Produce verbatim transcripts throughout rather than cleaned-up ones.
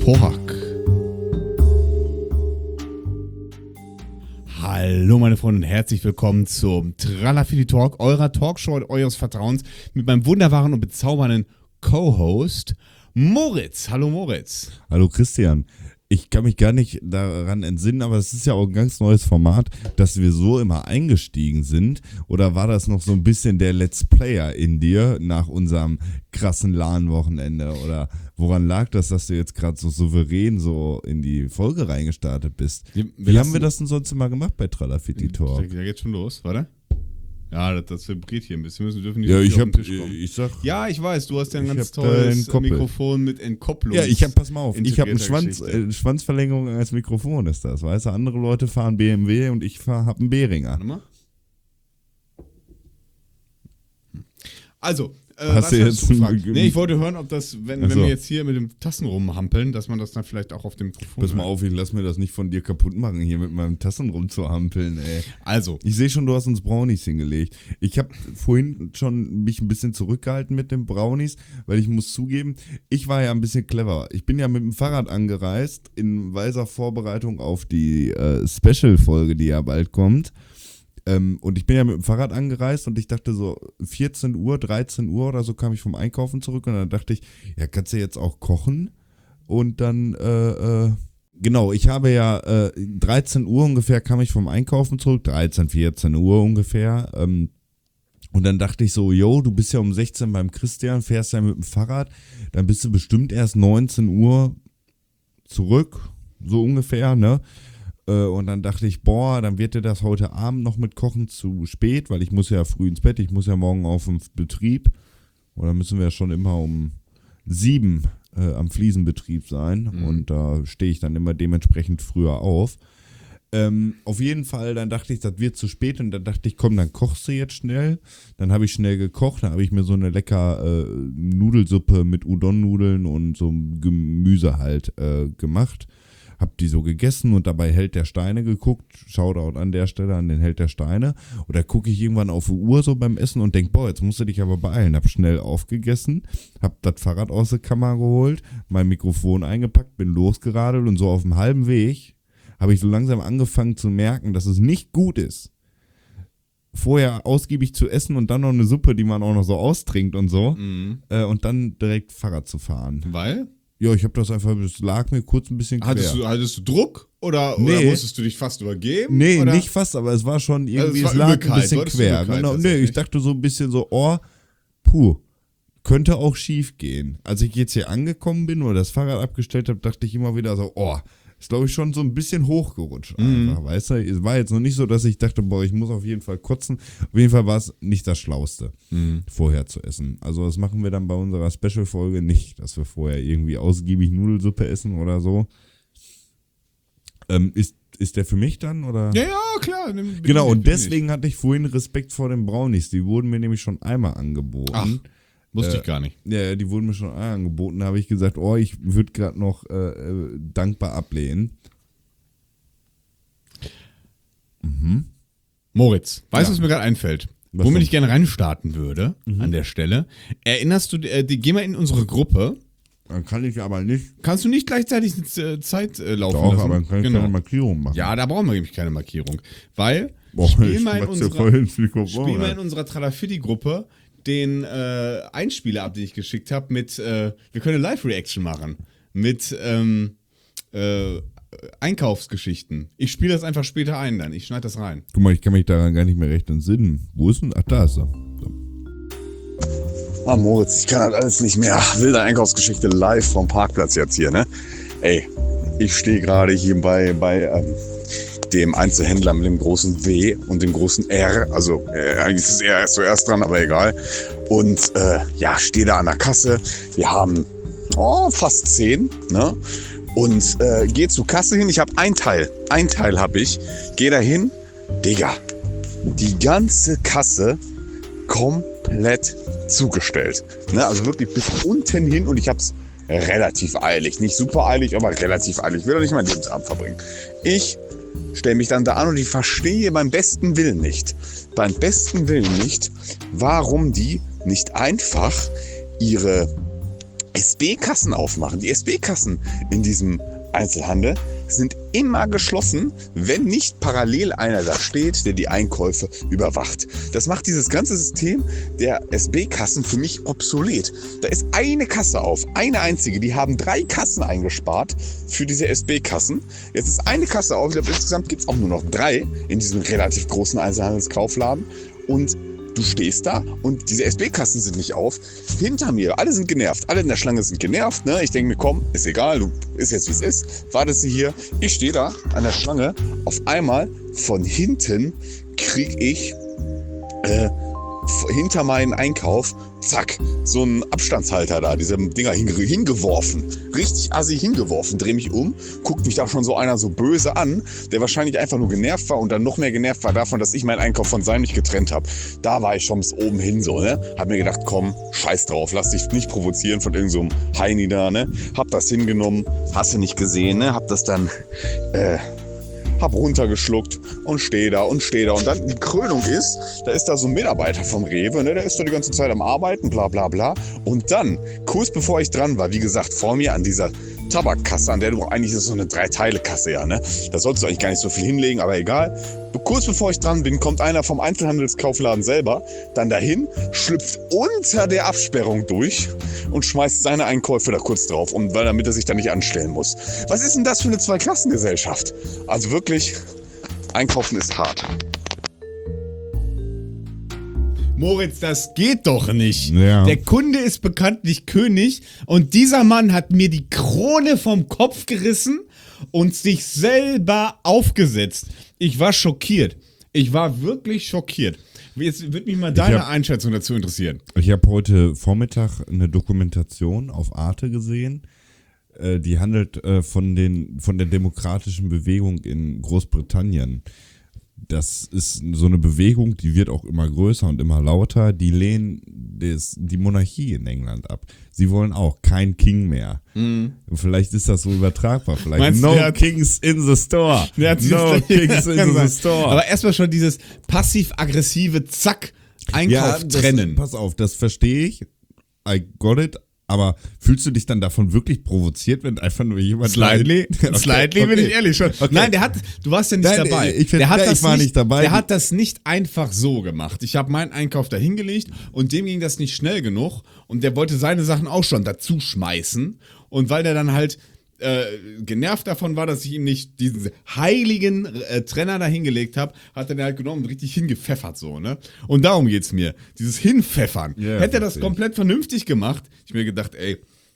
Porak. Hallo meine Freunde und herzlich willkommen zum Tralafili Talk, eurer Talkshow eures Vertrauens mit meinem wunderbaren und bezaubernden Co-Host Moritz. Hallo Moritz. Hallo Christian. Ich kann mich gar nicht daran entsinnen, aber es ist ja auch ein ganz neues Format, dass wir so immer eingestiegen sind. Oder war das noch so ein bisschen der Let's Player in dir nach unserem krassen LAN-Wochenende? Oder woran lag das, dass du jetzt gerade so souverän so in die Folge reingestartet bist? Wir, wir Wie haben wir das denn sonst immer gemacht bei Tralafili Talk? Da geht's schon los, warte. Ja, das, das vibriert hier ein bisschen. Wir dürfen nicht ja, ich auf hab, den Tisch kommen. Ich sag, ja, ich weiß, du hast ja ein ganz tolles Mikrofon mit Entkopplung. Ja, ich hab, pass mal auf, ich habe eine Schwanz, äh, Schwanzverlängerung als Mikrofon ist das, weißt du? Andere Leute fahren B M W und ich fahr, hab einen Behringer. Warte mal. Also, äh, hast was du jetzt du ein, nee, ich wollte hören, ob das, wenn, also. wenn wir jetzt hier mit dem Tassen rumhampeln, dass man das dann vielleicht auch auf dem Mikrofon Pass mal auf, ich lass mir das nicht von dir kaputt machen, hier mit meinem Tassen rumzuhampeln, ey. Also. Ich sehe schon, du hast uns Brownies hingelegt. Ich habe vorhin schon mich ein bisschen zurückgehalten mit den Brownies, weil ich muss zugeben, ich war ja ein bisschen clever. Ich bin ja mit dem Fahrrad angereist, in weiser Vorbereitung auf die äh, Special-Folge, die ja bald kommt. Ähm, und ich bin ja mit dem Fahrrad angereist und ich dachte so vierzehn Uhr, dreizehn Uhr oder so kam ich vom Einkaufen zurück und dann dachte ich, ja, kannst du jetzt auch kochen? Und dann, äh, äh, genau, ich habe ja äh, dreizehn Uhr ungefähr kam ich vom Einkaufen zurück, dreizehn, vierzehn Uhr ungefähr. Ähm, und dann dachte ich so, yo, du bist ja um sechzehn beim Christian, fährst ja mit dem Fahrrad, dann bist du bestimmt erst neunzehn Uhr zurück, so ungefähr, ne? Und dann dachte ich, boah, dann wird dir das heute Abend noch mit Kochen zu spät, weil ich muss ja früh ins Bett, ich muss ja morgen auf den Betrieb. Oder müssen wir ja schon immer um sieben äh, am Fliesenbetrieb sein. Mhm. Und da stehe ich dann immer dementsprechend früher auf. Ähm, auf jeden Fall, dann dachte ich, das wird zu spät. Und dann dachte ich, komm, dann kochst du jetzt schnell. Dann habe ich schnell gekocht, dann habe ich mir so eine lecker äh, Nudelsuppe mit Udon-Nudeln und so Gemüse halt äh, gemacht. Hab die so gegessen und dabei Held der Steine geguckt. Shoutout an der Stelle an den Held der Steine. Und da gucke ich irgendwann auf die Uhr so beim Essen und denk, boah, jetzt musst du dich aber beeilen. Hab schnell aufgegessen, hab das Fahrrad aus der Kammer geholt, mein Mikrofon eingepackt, bin losgeradelt und so auf dem halben Weg habe ich so langsam angefangen zu merken, dass es nicht gut ist, vorher ausgiebig zu essen und dann noch eine Suppe, die man auch noch so austrinkt und so, mhm. äh, und dann direkt Fahrrad zu fahren. Weil? Ja, ich habe das einfach, es lag mir kurz ein bisschen quer. Hattest du, hattest du Druck oder, nee. oder musstest du dich fast übergeben? Nee, oder? Nicht fast, aber es war schon irgendwie, also es, war es lag Übelkeit. ein bisschen quer. Genau, nee, ich dachte so ein bisschen so, oh, puh, könnte auch schief gehen. Als ich jetzt hier angekommen bin oder das Fahrrad abgestellt habe, dachte ich immer wieder so, oh, ist glaube ich schon so ein bisschen hochgerutscht einfach, mhm. weißt du? Es war jetzt noch nicht so, dass ich dachte, boah, ich muss auf jeden Fall kotzen. Auf jeden Fall war es nicht das Schlauste, mhm. vorher zu essen. Also das machen wir dann bei unserer Special-Folge nicht, dass wir vorher irgendwie ausgiebig Nudelsuppe essen oder so. Ähm, ist, ist der für mich dann, oder? Ja, ja, klar. Nimm, genau, und deswegen hatte ich vorhin Respekt vor den Brownies. Die wurden mir nämlich schon einmal angeboten. Ach. Wusste äh, ich gar nicht. Ja, die wurden mir schon angeboten. Da habe ich gesagt, oh, ich würde gerade noch äh, dankbar ablehnen. Mhm. Moritz, weißt du, ja. was mir gerade einfällt? Was Womit noch? Ich gerne reinstarten würde, mhm. an der Stelle. Erinnerst du, äh, die, geh mal in unsere Gruppe. Dann kann ich aber nicht. Kannst du nicht gleichzeitig eine Zeit äh, laufen Doch, lassen? aber dann kann ich genau. keine Markierung machen. Ja, da brauchen wir nämlich keine Markierung. Weil, Boah, spiel mal in unserer, spiel mal in unserer Tralafili-Gruppe den äh, Einspieler ab, den ich geschickt habe, mit, äh, wir können eine Live-Reaction machen, mit ähm, äh, Einkaufsgeschichten. Ich spiele das einfach später ein dann, ich schneide das rein. Guck mal, ich kann mich daran gar nicht mehr recht entsinnen. Wo ist denn? Ach, da ist er. So. Ah, Moritz, ich kann halt alles nicht mehr. Ach, wilde Einkaufsgeschichte live vom Parkplatz jetzt hier, ne? Ey, ich stehe gerade hier bei, bei ähm, dem Einzelhändler mit dem großen W und dem großen R. Also äh, eigentlich ist er erst zuerst dran, aber egal. Und äh, ja, stehe da an der Kasse. Wir haben oh, fast zehn, ne? Und äh, gehe zur Kasse hin. Ich habe ein Teil. Ein Teil habe ich. Gehe da hin. Digga, die ganze Kasse komplett zugestellt. Ne? Also wirklich bis unten hin. Und ich habe es relativ eilig. Nicht super eilig, aber relativ eilig. Ich will doch nicht meinen Lebensabend verbringen. Ich stelle mich dann da an und ich verstehe beim besten Willen nicht, beim besten Willen nicht, warum die nicht einfach ihre S B-Kassen aufmachen. Die S B-Kassen in diesem Einzelhandel sind immer geschlossen, wenn nicht parallel einer da steht, der die Einkäufe überwacht. Das macht dieses ganze System der S B-Kassen für mich obsolet. Da ist eine Kasse auf, eine einzige. Die haben drei Kassen eingespart für diese S B-Kassen. Jetzt ist eine Kasse auf. Ich glaube, insgesamt gibt es auch nur noch drei in diesem relativ großen Einzelhandelskaufladen. Und du stehst da und diese S B-Kassen sind nicht auf. Hinter mir, alle sind genervt. Alle in der Schlange sind genervt. Ne? Ich denke mir, komm, ist egal, du ist jetzt wie es ist. Wartest du hier. Ich stehe da an der Schlange. Auf einmal von hinten kriege ich äh, hinter meinen Einkauf, zack, so ein Abstandshalter da, diese Dinger hinge hingeworfen. Richtig assi hingeworfen. Dreh mich um, guckt mich da schon so einer so böse an, der wahrscheinlich einfach nur genervt war und dann noch mehr genervt war davon, dass ich meinen Einkauf von seinem nicht getrennt habe. Da war ich schon bis oben hin so, ne? Hab mir gedacht, komm, scheiß drauf, lass dich nicht provozieren von irgend so einem Heini da, ne? Hab das hingenommen, hast du nicht gesehen, ne? Hab das dann, äh, hab runtergeschluckt und stehe da und stehe da. Und dann die Krönung ist, da ist da so ein Mitarbeiter vom Rewe, ne? Der ist da die ganze Zeit am Arbeiten, bla bla bla. Und dann, kurz bevor ich dran war, wie gesagt, vor mir an dieser Tabakkasse, an der du eigentlich ist so eine Drei-Teile-Kasse, ja, ne? Da solltest du eigentlich gar nicht so viel hinlegen, aber egal. Kurz bevor ich dran bin, kommt einer vom Einzelhandelskaufladen selber dann dahin, schlüpft unter der Absperrung durch und schmeißt seine Einkäufe da kurz drauf, um, weil, damit er sich da nicht anstellen muss. Was ist denn das für eine Zweiklassengesellschaft? Also wirklich, einkaufen ist hart. Moritz, das geht doch nicht. Ja. Der Kunde ist bekanntlich König und dieser Mann hat mir die Krone vom Kopf gerissen und sich selber aufgesetzt. Ich war schockiert. Ich war wirklich schockiert. Jetzt würde mich mal deine hab, Einschätzung dazu interessieren. Ich habe heute Vormittag eine Dokumentation auf Arte gesehen. Äh, die handelt äh, von, den, von der demokratischen Bewegung in Großbritannien. Das ist so eine Bewegung, die wird auch immer größer und immer lauter. Die lehnen des, die Monarchie in England ab. Sie wollen auch kein King mehr. Mhm. Vielleicht ist das so übertragbar. Vielleicht Meinst no du, Kings in the store. No Kings in the store. Aber erstmal schon dieses passiv-aggressive Zack, Einkauf ja, das, trennen. Pass auf, das verstehe ich. I got it. Aber fühlst du dich dann davon wirklich provoziert, wenn einfach nur jemand... Slightly, okay, slightly okay. bin ich ehrlich schon. Okay. Nein, der hat, du warst ja nicht Nein, dabei. Ich, find, der hat nein, das ich war nicht, nicht dabei. Der hat das nicht einfach so gemacht. Ich habe meinen Einkauf da hingelegt und dem ging das nicht schnell genug und der wollte seine Sachen auch schon dazu schmeißen und weil der dann halt äh, genervt davon war, dass ich ihm nicht diesen heiligen äh, Trenner da hingelegt habe, hat er den halt genommen und richtig hingepfeffert so, ne? Und darum geht's mir. Dieses Hinpfeffern. Ja, Hätte er das verstehe. komplett vernünftig gemacht, ich mir gedacht, ey,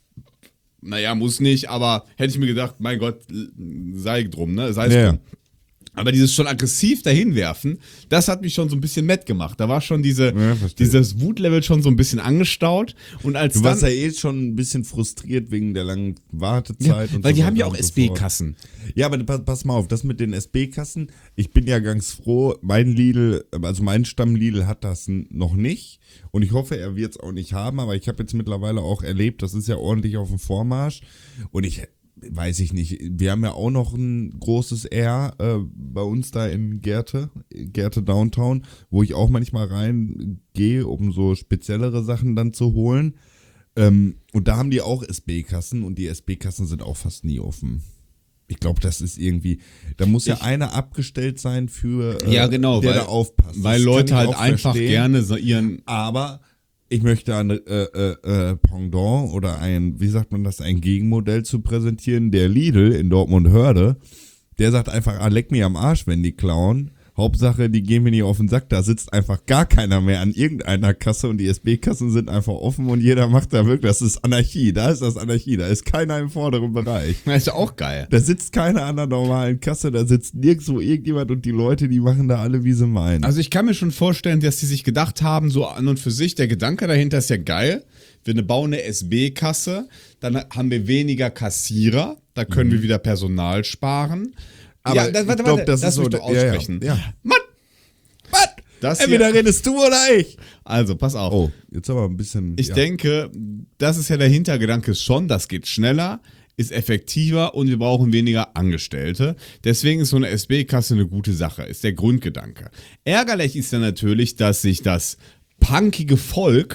naja, muss nicht, aber hätte ich mir gedacht, mein Gott, sei drum, ne? Sei es Ja. drum. Aber dieses schon aggressiv dahinwerfen, das hat mich schon so ein bisschen matt gemacht. Da war schon diese, Ja, verstehe. dieses Wutlevel schon so ein bisschen angestaut. Und als Du dann, warst ja eh schon ein bisschen frustriert wegen der langen Wartezeit. ja, und weil so die haben ja weiter auch und so fort. S B-Kassen. Ja, aber pass, pass mal auf, das mit den S B-Kassen, ich bin ja ganz froh, mein Lidl, also mein Stamm Lidl hat das n- noch nicht und ich hoffe, er wird es auch nicht haben, aber ich habe jetzt mittlerweile auch erlebt, das ist ja ordentlich auf dem Vormarsch und ich, weiß ich nicht, wir haben ja auch noch ein großes R äh, bei uns da in Gerte, Gerte Downtown, wo ich auch manchmal reingehe, um so speziellere Sachen dann zu holen. Ähm, und da haben die auch S B-Kassen und die S B-Kassen sind auch fast nie offen. Ich glaube, das ist irgendwie, da muss ja Ich- einer abgestellt sein für, äh, Ja, genau, der weil- da aufpasst. Weil Das kann Leute ich halt auch einfach verstehen. gerne so ihren. Aber ich möchte ein äh, äh, äh, Pendant oder ein, wie sagt man das, ein Gegenmodell zu präsentieren. Der Lidl in Dortmund-Hörde, der sagt einfach, ah, leck mir am Arsch, wenn die klauen. Hauptsache, die gehen mir nicht auf den Sack. Da sitzt einfach gar keiner mehr an irgendeiner Kasse und die S B-Kassen sind einfach offen und jeder macht da wirklich, das ist Anarchie. Da ist das Anarchie. Da ist keiner im vorderen Bereich. Das ist ja auch geil. Da sitzt keiner an der normalen Kasse, da sitzt nirgendwo irgendjemand und die Leute, die machen da alle, wie sie meinen. Also ich kann mir schon vorstellen, dass die sich gedacht haben, so an und für sich, der Gedanke dahinter ist ja geil. Wir bauen eine S B-Kasse, dann haben wir weniger Kassierer, da können wir wieder Personal sparen. Aber ja, das, warte, ich glaub, warte, das lass ist so mich doch der- ja, ja, aussprechen. ja. Mann! Was? Das Entweder hier, redest du oder ich. also, pass auf. Oh, jetzt aber ein bisschen. Ich ja. denke, das ist ja der Hintergedanke schon, das geht schneller, ist effektiver und wir brauchen weniger Angestellte. Deswegen ist so eine S B-Kasse eine gute Sache, ist der Grundgedanke. Ärgerlich ist dann natürlich, dass sich das punkige Volk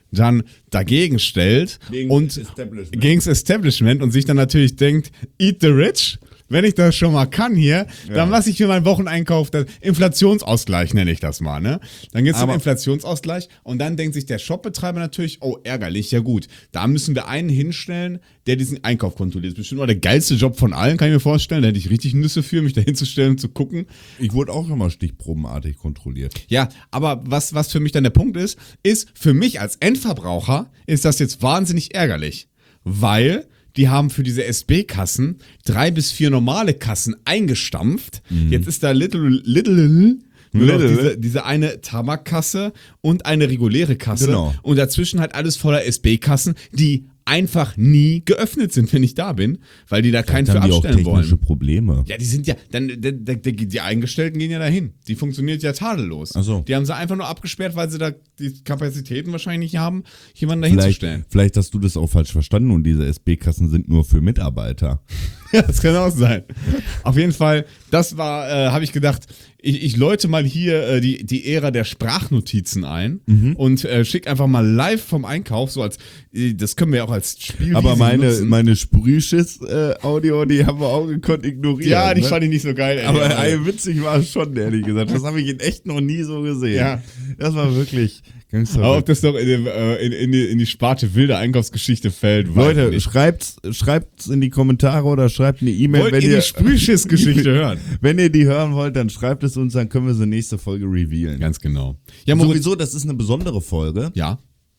dann dagegen stellt Gegen und Establishment. gegens Establishment und sich dann natürlich denkt, eat the rich. Wenn ich das schon mal kann hier, Ja. dann lasse ich mir meinen Wocheneinkauf, das Inflationsausgleich nenne ich das mal, ne? Dann geht's zum Aber- Inflationsausgleich und dann denkt sich der Shopbetreiber natürlich, oh, ärgerlich, ja gut, da müssen wir einen hinstellen, der diesen Einkauf kontrolliert. Das ist bestimmt mal der geilste Job von allen, kann ich mir vorstellen. Da hätte ich richtig Nüsse für, mich da hinzustellen und zu gucken. Ich wurde auch immer stichprobenartig kontrolliert. Ja, aber was, was für mich dann der Punkt ist, ist für mich als Endverbraucher ist das jetzt wahnsinnig ärgerlich, weil die haben für diese S B-Kassen drei bis vier normale Kassen eingestampft. Jetzt ist da little, little, nur noch Little. diese, diese eine Tabakkasse und eine reguläre Kasse. Genau. Und dazwischen halt alles voller S B-Kassen, die einfach nie geöffnet sind, wenn ich da bin, weil die da keinen für Dann haben die auch abstellen technische wollen. Probleme. Ja, die sind ja, dann, dann, dann, die Eingestellten gehen ja dahin. Die funktioniert ja tadellos. Ach so. Die haben sie einfach nur abgesperrt, weil sie da die Kapazitäten wahrscheinlich nicht haben, jemanden dahin zu Vielleicht, stellen. vielleicht hast du das auch falsch verstanden und diese S B-Kassen sind nur für Mitarbeiter. Ja, das kann auch sein. Auf jeden Fall, das war, äh, habe ich gedacht, ich, ich läute mal hier äh, die, die Ära der Sprachnotizen ein Mhm. und äh, schick einfach mal live vom Einkauf, so als, äh, das können wir ja auch als Spiel Aber meine, nutzen. meine Sprühschiss-Audio, die haben wir auch gekonnt ignorieren. Ja, die ne? fand ich nicht so geil. ey. Aber ey, witzig war es schon, ehrlich gesagt. Das habe ich in echt noch nie so gesehen. Ja. Das war wirklich ganz Aber ob verrückt. das doch in, dem, äh, in, in, die, in die Sparte wilde Einkaufsgeschichte fällt, weiß ich Leute, nicht. schreibt's, schreibt's in die Kommentare oder schreibt eine E-Mail, Wollt wenn ihr ihr die Sprühschiss-Geschichte hören? Wenn ihr die hören wollt, dann schreibt es uns, dann können wir sie nächste Folge revealen. Ganz genau. Ja, Moritz, Sowieso, das ist eine besondere Folge. ja.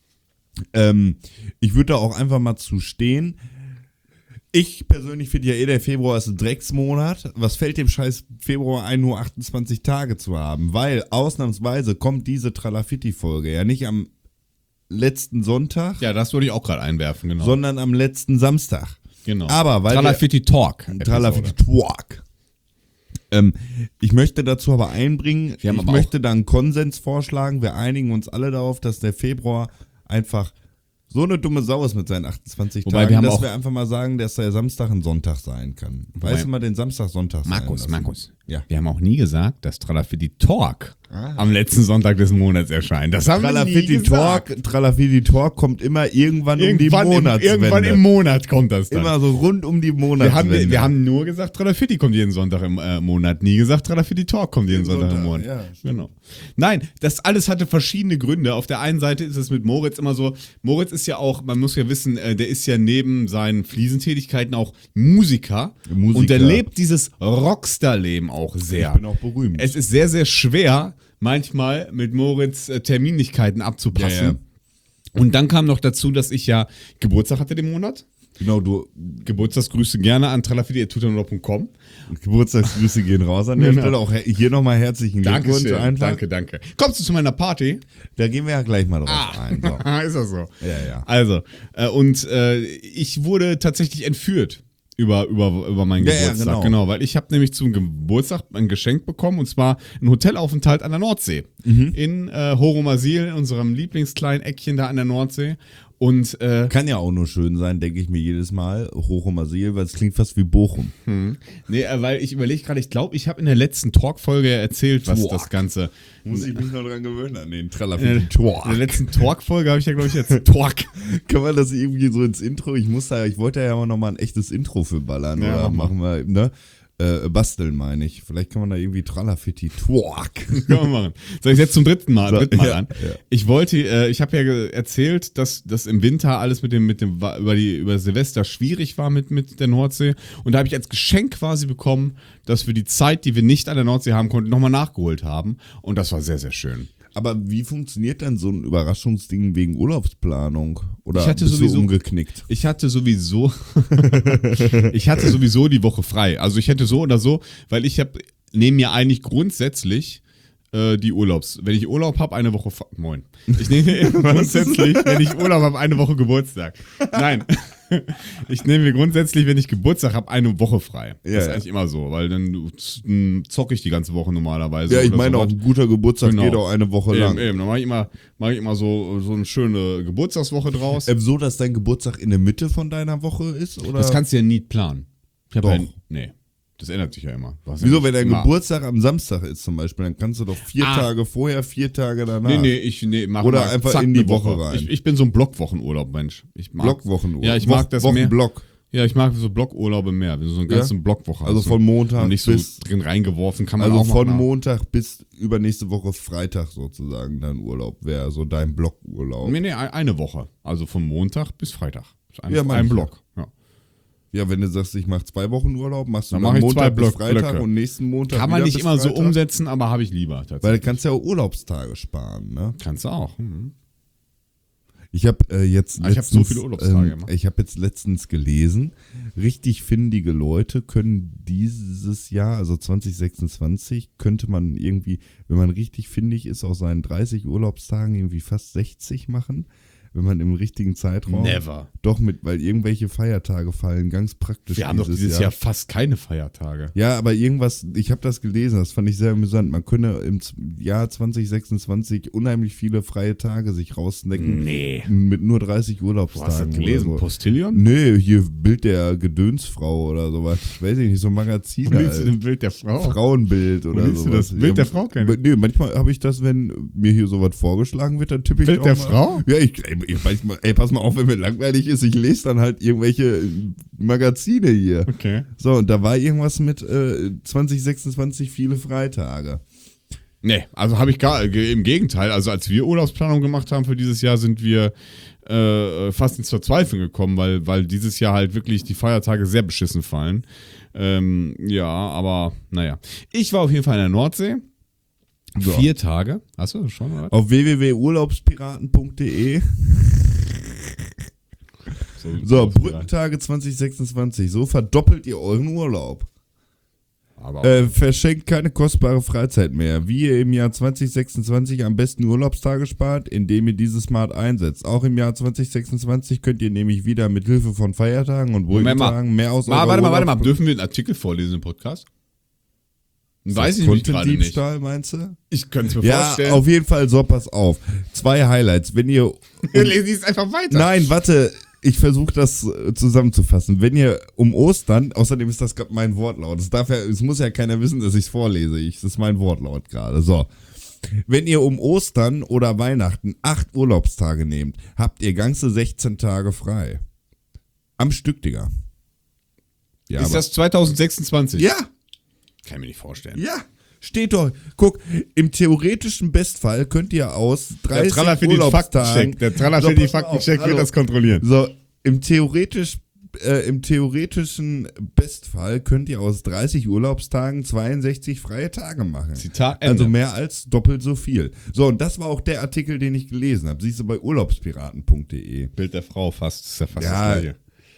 Ähm, ich würde da auch einfach mal zu stehen. Ich persönlich finde ja eh, der Februar ist ein Drecksmonat. Was fällt dem scheiß Februar ein, nur achtundzwanzig Tage zu haben? Weil ausnahmsweise kommt diese Tralafitti-Folge ja nicht am letzten Sonntag, Ja, das würde ich auch gerade einwerfen, genau. sondern am letzten Samstag. genau. Aber weil Tralafitti Talk. Tralafitti Talk. Ähm, ich möchte dazu aber einbringen, Wir haben ich aber möchte da einen Konsens vorschlagen. Wir einigen uns alle darauf, dass der Februar einfach so eine dumme Sau ist mit seinen achtundzwanzig Wobei, Tagen, wir haben dass auch- wir einfach mal sagen, dass der Samstag ein Sonntag sein kann. Wobei- Weißt du mal den Samstag Sonntag sein Markus, lassen? Markus. Ja. Wir haben auch nie gesagt, dass Tralafitti Talk Ah. am letzten Sonntag des Monats erscheint. Das haben wir nie Tralafitti gesagt. Talk, Tralafitti Talk kommt immer irgendwann, Irgendwann, um die im, Monatswende. irgendwann im Monat kommt das dann. Immer so rund um die wir, Monatswende. haben, wir haben nur gesagt, Tralafitti kommt jeden Sonntag im äh, Monat. Nie gesagt, Tralafitti Talk kommt jeden Jeden Sonntag, im Sonntag, Monat. ja, stimmt. Genau. Nein, das alles hatte verschiedene Gründe. Auf der einen Seite ist es mit Moritz immer so, Moritz ist ja auch, man muss ja wissen, äh, der ist ja neben seinen Fliesentätigkeiten auch Musiker. Musiker. Und der lebt dieses Rockstar-Leben auch sehr. Ich bin auch berühmt. Es ist sehr, sehr schwer, manchmal mit Moritz äh, Terminlichkeiten abzupassen. Ja, ja. Und dann kam noch dazu, dass ich ja Geburtstag hatte den Monat. Genau, du, Geburtstagsgrüße gerne an tralafitti at tutanor punkt com. Geburtstagsgrüße gehen raus an der Genau. Stelle. Auch he- hier nochmal herzlichen Glückwunsch Dankeschön. einfach. Danke, danke. Kommst du zu meiner Party? Da gehen wir ja gleich mal drauf ein. So. ist das so? Ja, ja. Also, äh, und äh, ich wurde tatsächlich entführt über, über, über meinen Ja, ja, Geburtstag. genau. genau, weil ich habe nämlich zum Geburtstag ein Geschenk bekommen und zwar ein Hotelaufenthalt an der Nordsee. Mhm. In äh, Horomasil, in unserem Lieblingskleinen Eckchen da an der Nordsee. Und äh, Kann ja auch nur schön sein, denke ich mir jedes Mal. Hoch um Asyl, weil es klingt fast wie Bochum. nee, äh, weil ich überlege gerade, ich glaube, ich habe in der letzten Talk-Folge erzählt, was Talk. das Ganze. Muss ich mich noch dran gewöhnen an den In der, Tralafitti in der Talk. letzten Talk-Folge habe ich ja, glaube ich, jetzt Talk. Kann man das irgendwie so ins Intro? Ich muss da, ich wollte ja auch nochmal ein echtes Intro für ballern. Ja, oder mach machen wir, ne? Äh, basteln meine ich. Vielleicht kann man da irgendwie Tralafitti Talk. Können wir machen. Soll ich jetzt zum dritten Mal, So, dritten Mal ja, an? ja. Ich wollte, äh, ich habe ja ge- erzählt, dass das im Winter alles mit dem, mit dem, wa- über die, über Silvester schwierig war mit, mit der Nordsee. Und da habe ich als Geschenk quasi bekommen, dass wir die Zeit, die wir nicht an der Nordsee haben konnten, nochmal nachgeholt haben. Und das war sehr, sehr schön. Aber wie funktioniert denn so ein Überraschungsding wegen Urlaubsplanung? Oder Ich hatte bist sowieso- du umgeknickt? Ich hatte sowieso, ich hatte sowieso die Woche frei. Also ich hätte so oder so, weil ich habe, nehme mir eigentlich grundsätzlich äh, die Urlaubs. Wenn ich Urlaub habe, eine Woche, fa- moin. Ich nehme mir grundsätzlich, wenn ich Urlaub habe, eine Woche Geburtstag. Nein. Ich nehme mir grundsätzlich, wenn ich Geburtstag habe, eine Woche frei. Ja, das ist ja. eigentlich immer so, weil dann äh, zocke ich die ganze Woche normalerweise. Ja, ich oder meine auch, sowas. ein guter Geburtstag Genau. geht auch eine Woche lang. Eben, eben. Dann mache ich immer, mache ich immer so, so eine schöne Geburtstagswoche draus. Ähm, so, dass dein Geburtstag in der Mitte von deiner Woche ist? Oder? Das kannst du ja nie planen. Ich habe Doch. ja, nee. Das ändert sich ja immer. Du hast ja Wieso, nicht wenn dein immer- Geburtstag am Samstag ist zum Beispiel, dann kannst du doch vier Ah. Tage vorher, vier Tage danach. Nee, nee, ich nee, mach Oder mal einfach zack in die eine Woche rein. Ich, ich bin so ein Blockwochenurlaub, Mensch. Ich mag, Blockwochenurlaub. Ja, ich Woch- mag das mehr. Wochenblock. Ja, ich mag so Blockurlaube mehr. Wenn du so eine Ja? ganze Blockwoche Also hast von Montag und nicht so bis- drin reingeworfen, kann man Also auch von machen. Montag bis übernächste Woche Freitag sozusagen dein Urlaub wäre, so dein Blockurlaub. Nee, nee, eine Woche. Also von Montag bis Freitag. Das ist ein, Ja, mein ein ich Block. Ja. Ja, wenn du sagst, ich mache zwei Wochen Urlaub, machst du Dann dann mach ich Montag zwei bis Block- Freitag Blöcke. und nächsten Montag Kann man wieder nicht bis immer so Freitag. umsetzen, aber habe ich lieber tatsächlich. Weil du kannst ja auch Urlaubstage sparen, ne? Kannst du auch. Mhm. Ich habe äh, jetzt Ah, ich hab so letztens, viele Urlaubstage ähm, immer. ich habe jetzt letztens gelesen, richtig findige Leute können dieses Jahr, also zwanzig sechsundzwanzig, könnte man irgendwie, wenn man richtig findig ist, aus seinen dreißig Urlaubstagen irgendwie fast sechzig machen, wenn man im richtigen Zeitraum. Never. Doch mit, weil irgendwelche Feiertage fallen, ganz praktisch. Wir haben doch dieses Jahr. fast keine Feiertage. Ja, aber irgendwas, ich habe das gelesen, das fand ich sehr amüsant. Man könne im Z- Jahr zwanzig sechsundzwanzig unheimlich viele freie Tage sich rausnecken. Nee. Mit nur dreißig Du Urlaubstagen. hast das gelesen? oder so. Postillion? Nee, hier Bild der Gedönsfrau oder sowas. Ich weiß nicht, so Magazine. Wo liest du halt. denn Bild der Frau? Frauenbild oder liest du sowas. das? Bild der Frau kennen? Nee, manchmal habe ich das, wenn mir hier sowas vorgeschlagen wird, dann tippe ich Bild auch der mal. Frau? Ja, ich, ey, ich manchmal, ey, pass mal auf, wenn mir langweilig ist, ich lese dann halt irgendwelche Magazine hier. Okay. So, und da war irgendwas mit äh, zwanzig sechsundzwanzig viele Freitage. Nee, also habe ich gar, ge- im Gegenteil, also als wir Urlaubsplanung gemacht haben für dieses Jahr, sind wir äh, fast ins Verzweifeln gekommen, weil, weil dieses Jahr halt wirklich die Feiertage sehr beschissen fallen. Ähm, ja, aber naja. Ich war auf jeden Fall in der Nordsee. So. Vier Tage. Hast du das schon, oder? Auf w w w punkt urlaubspiraten punkt d e. So, Brückentage zwanzig sechsundzwanzig. So verdoppelt ihr euren Urlaub. Aber Äh, verschenkt keine kostbare Freizeit mehr. Wie ihr im Jahr zwanzig sechsundzwanzig am besten Urlaubstage spart, indem ihr diese smart einsetzt. Auch im Jahr zwanzig sechsundzwanzig könnt ihr nämlich wieder mit Hilfe von Feiertagen und Moment mal. Brückentagen mehr aus mal, eurer warte mal, warte mal. Urlaubs- Dürfen wir einen Artikel vorlesen im Podcast? Ist Weiß das ich nämlich gerade nicht. Content-Diebstahl, meinst du? Ich könnte es mir Ja, vorstellen. auf jeden Fall, so, pass auf. Zwei Highlights. Wenn ihr Lesen es einfach weiter. Nein, warte, ich versuche das äh, zusammenzufassen. Wenn ihr um Ostern, außerdem ist das gerade mein Wortlaut, es darf ja, es muss ja keiner wissen, dass ich es vorlese. Ich, das ist mein Wortlaut gerade. So. Wenn ihr um Ostern oder Weihnachten acht Urlaubstage nehmt, habt ihr ganze sechzehn Tage frei. Am Stück, Digga. Ja, Ist aber- das zwanzig sechsundzwanzig? Ja, Kann ich mir nicht vorstellen. ja. Steht doch. Guck, im theoretischen Bestfall könnt ihr aus Der dreißig Traller für den Urlaubstagen... Faktencheck. Der Traller So, für den pass mal auf, Faktencheck wird hallo. das kontrollieren. So, im theoretisch, äh, im theoretischen Bestfall könnt ihr aus dreißig Urlaubstagen zweiundsechzig freie Tage machen. Zitat Ende. Also mehr als doppelt so viel. So, und das war auch der Artikel, den ich gelesen habe. Siehst du bei urlaubspiraten punkt d e. Bild der Frau fast. Das ist ja fast Ja, das Gleiche.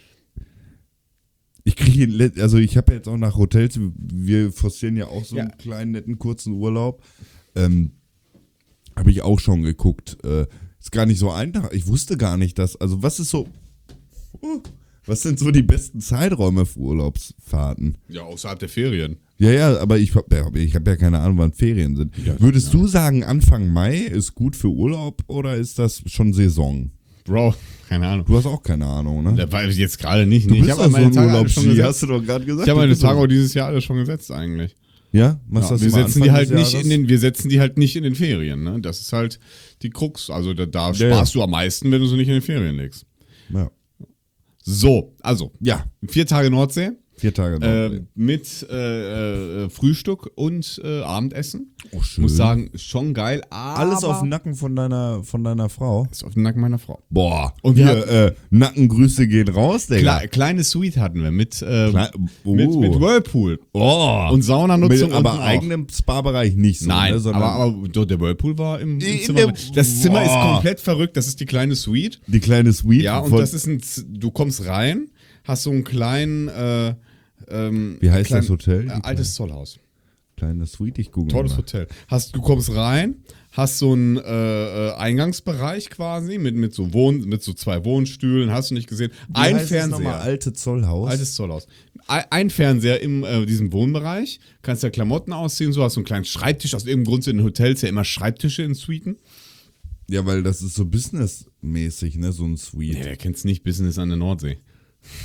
Ich kriege, also ich habe ja jetzt auch nach Hotels, wir forcieren ja auch so Ja. einen kleinen, netten, kurzen Urlaub. Ähm, habe ich auch schon geguckt. Äh, ist gar nicht so einfach. Ich wusste gar nicht, dass, also was ist so, uh, was sind so die besten Zeiträume für Urlaubsfahrten? Ja, außerhalb der Ferien. Ja, ja, aber ich habe ich hab ja keine Ahnung, wann Ferien sind. Ja, Würdest ja. du sagen, Anfang Mai ist gut für Urlaub oder ist das schon Saison? Bro, keine Ahnung. Du hast auch keine Ahnung, ne? Da weiß ich jetzt gerade nicht. Du Nee, bist ich doch habe so meine ein Tage alle schon Urlaubsski, gesetzt. hast du doch gerade gesagt. Ich habe Du meine bist so- Tage auch dieses Jahr alle schon gesetzt eigentlich. Ja? Machst Ja, das wir immer setzen die Anfang halt des nicht Jahres? in den, wir setzen die halt nicht in den Ferien, ne? Das ist halt die Krux. Also da, da Ja, sparst du am meisten, wenn du sie nicht in den Ferien legst. Ja. So, also, Ja, vier Tage Nordsee. vier Tage noch. Äh, mit äh, äh, Frühstück und äh, Abendessen. Oh, schön. Muss sagen, ist schon geil, aber Alles auf dem Nacken von deiner, von deiner Frau. ist auf den Nacken meiner Frau. Boah. Und Und wir hier, äh, Nackengrüße gehen raus, Digga. Kle kleine Suite hatten wir mit, äh, Kle- oh. mit, mit Whirlpool Oh. und Saunanutzung. Mit, aber unten auch. eigenem Spa-Bereich nicht so. Nein, ne, sondern aber, aber doch, der Whirlpool war im, im In Zimmer. der- Das Zimmer ist Boah. komplett verrückt. Das ist die kleine Suite. die kleine Suite. Ja, und von, das ist ein, Z- du kommst rein, hast so einen kleinen, äh, ähm, Wie heißt kleinen, das Hotel? Äh, altes Zollhaus. kleine Suite, ich google Tolles mal. Hotel. Hast, du kommst rein, hast so einen äh, äh, Eingangsbereich quasi mit, mit, so Wohn, mit so zwei Wohnstühlen, hast du nicht gesehen. Wie Ein heißt es nochmal? Fernseher. Alte Zollhaus. Altes Zollhaus. Ein ein Fernseher in äh, diesem Wohnbereich. Kannst ja Klamotten ausziehen, so hast so einen kleinen Schreibtisch. Aus irgendeinem Grund sind in Hotels ja immer Schreibtische in Suiten. Ja, weil das ist so businessmäßig, ne, so ein Suite. Nee, wer kennt's nicht? Business an der Nordsee.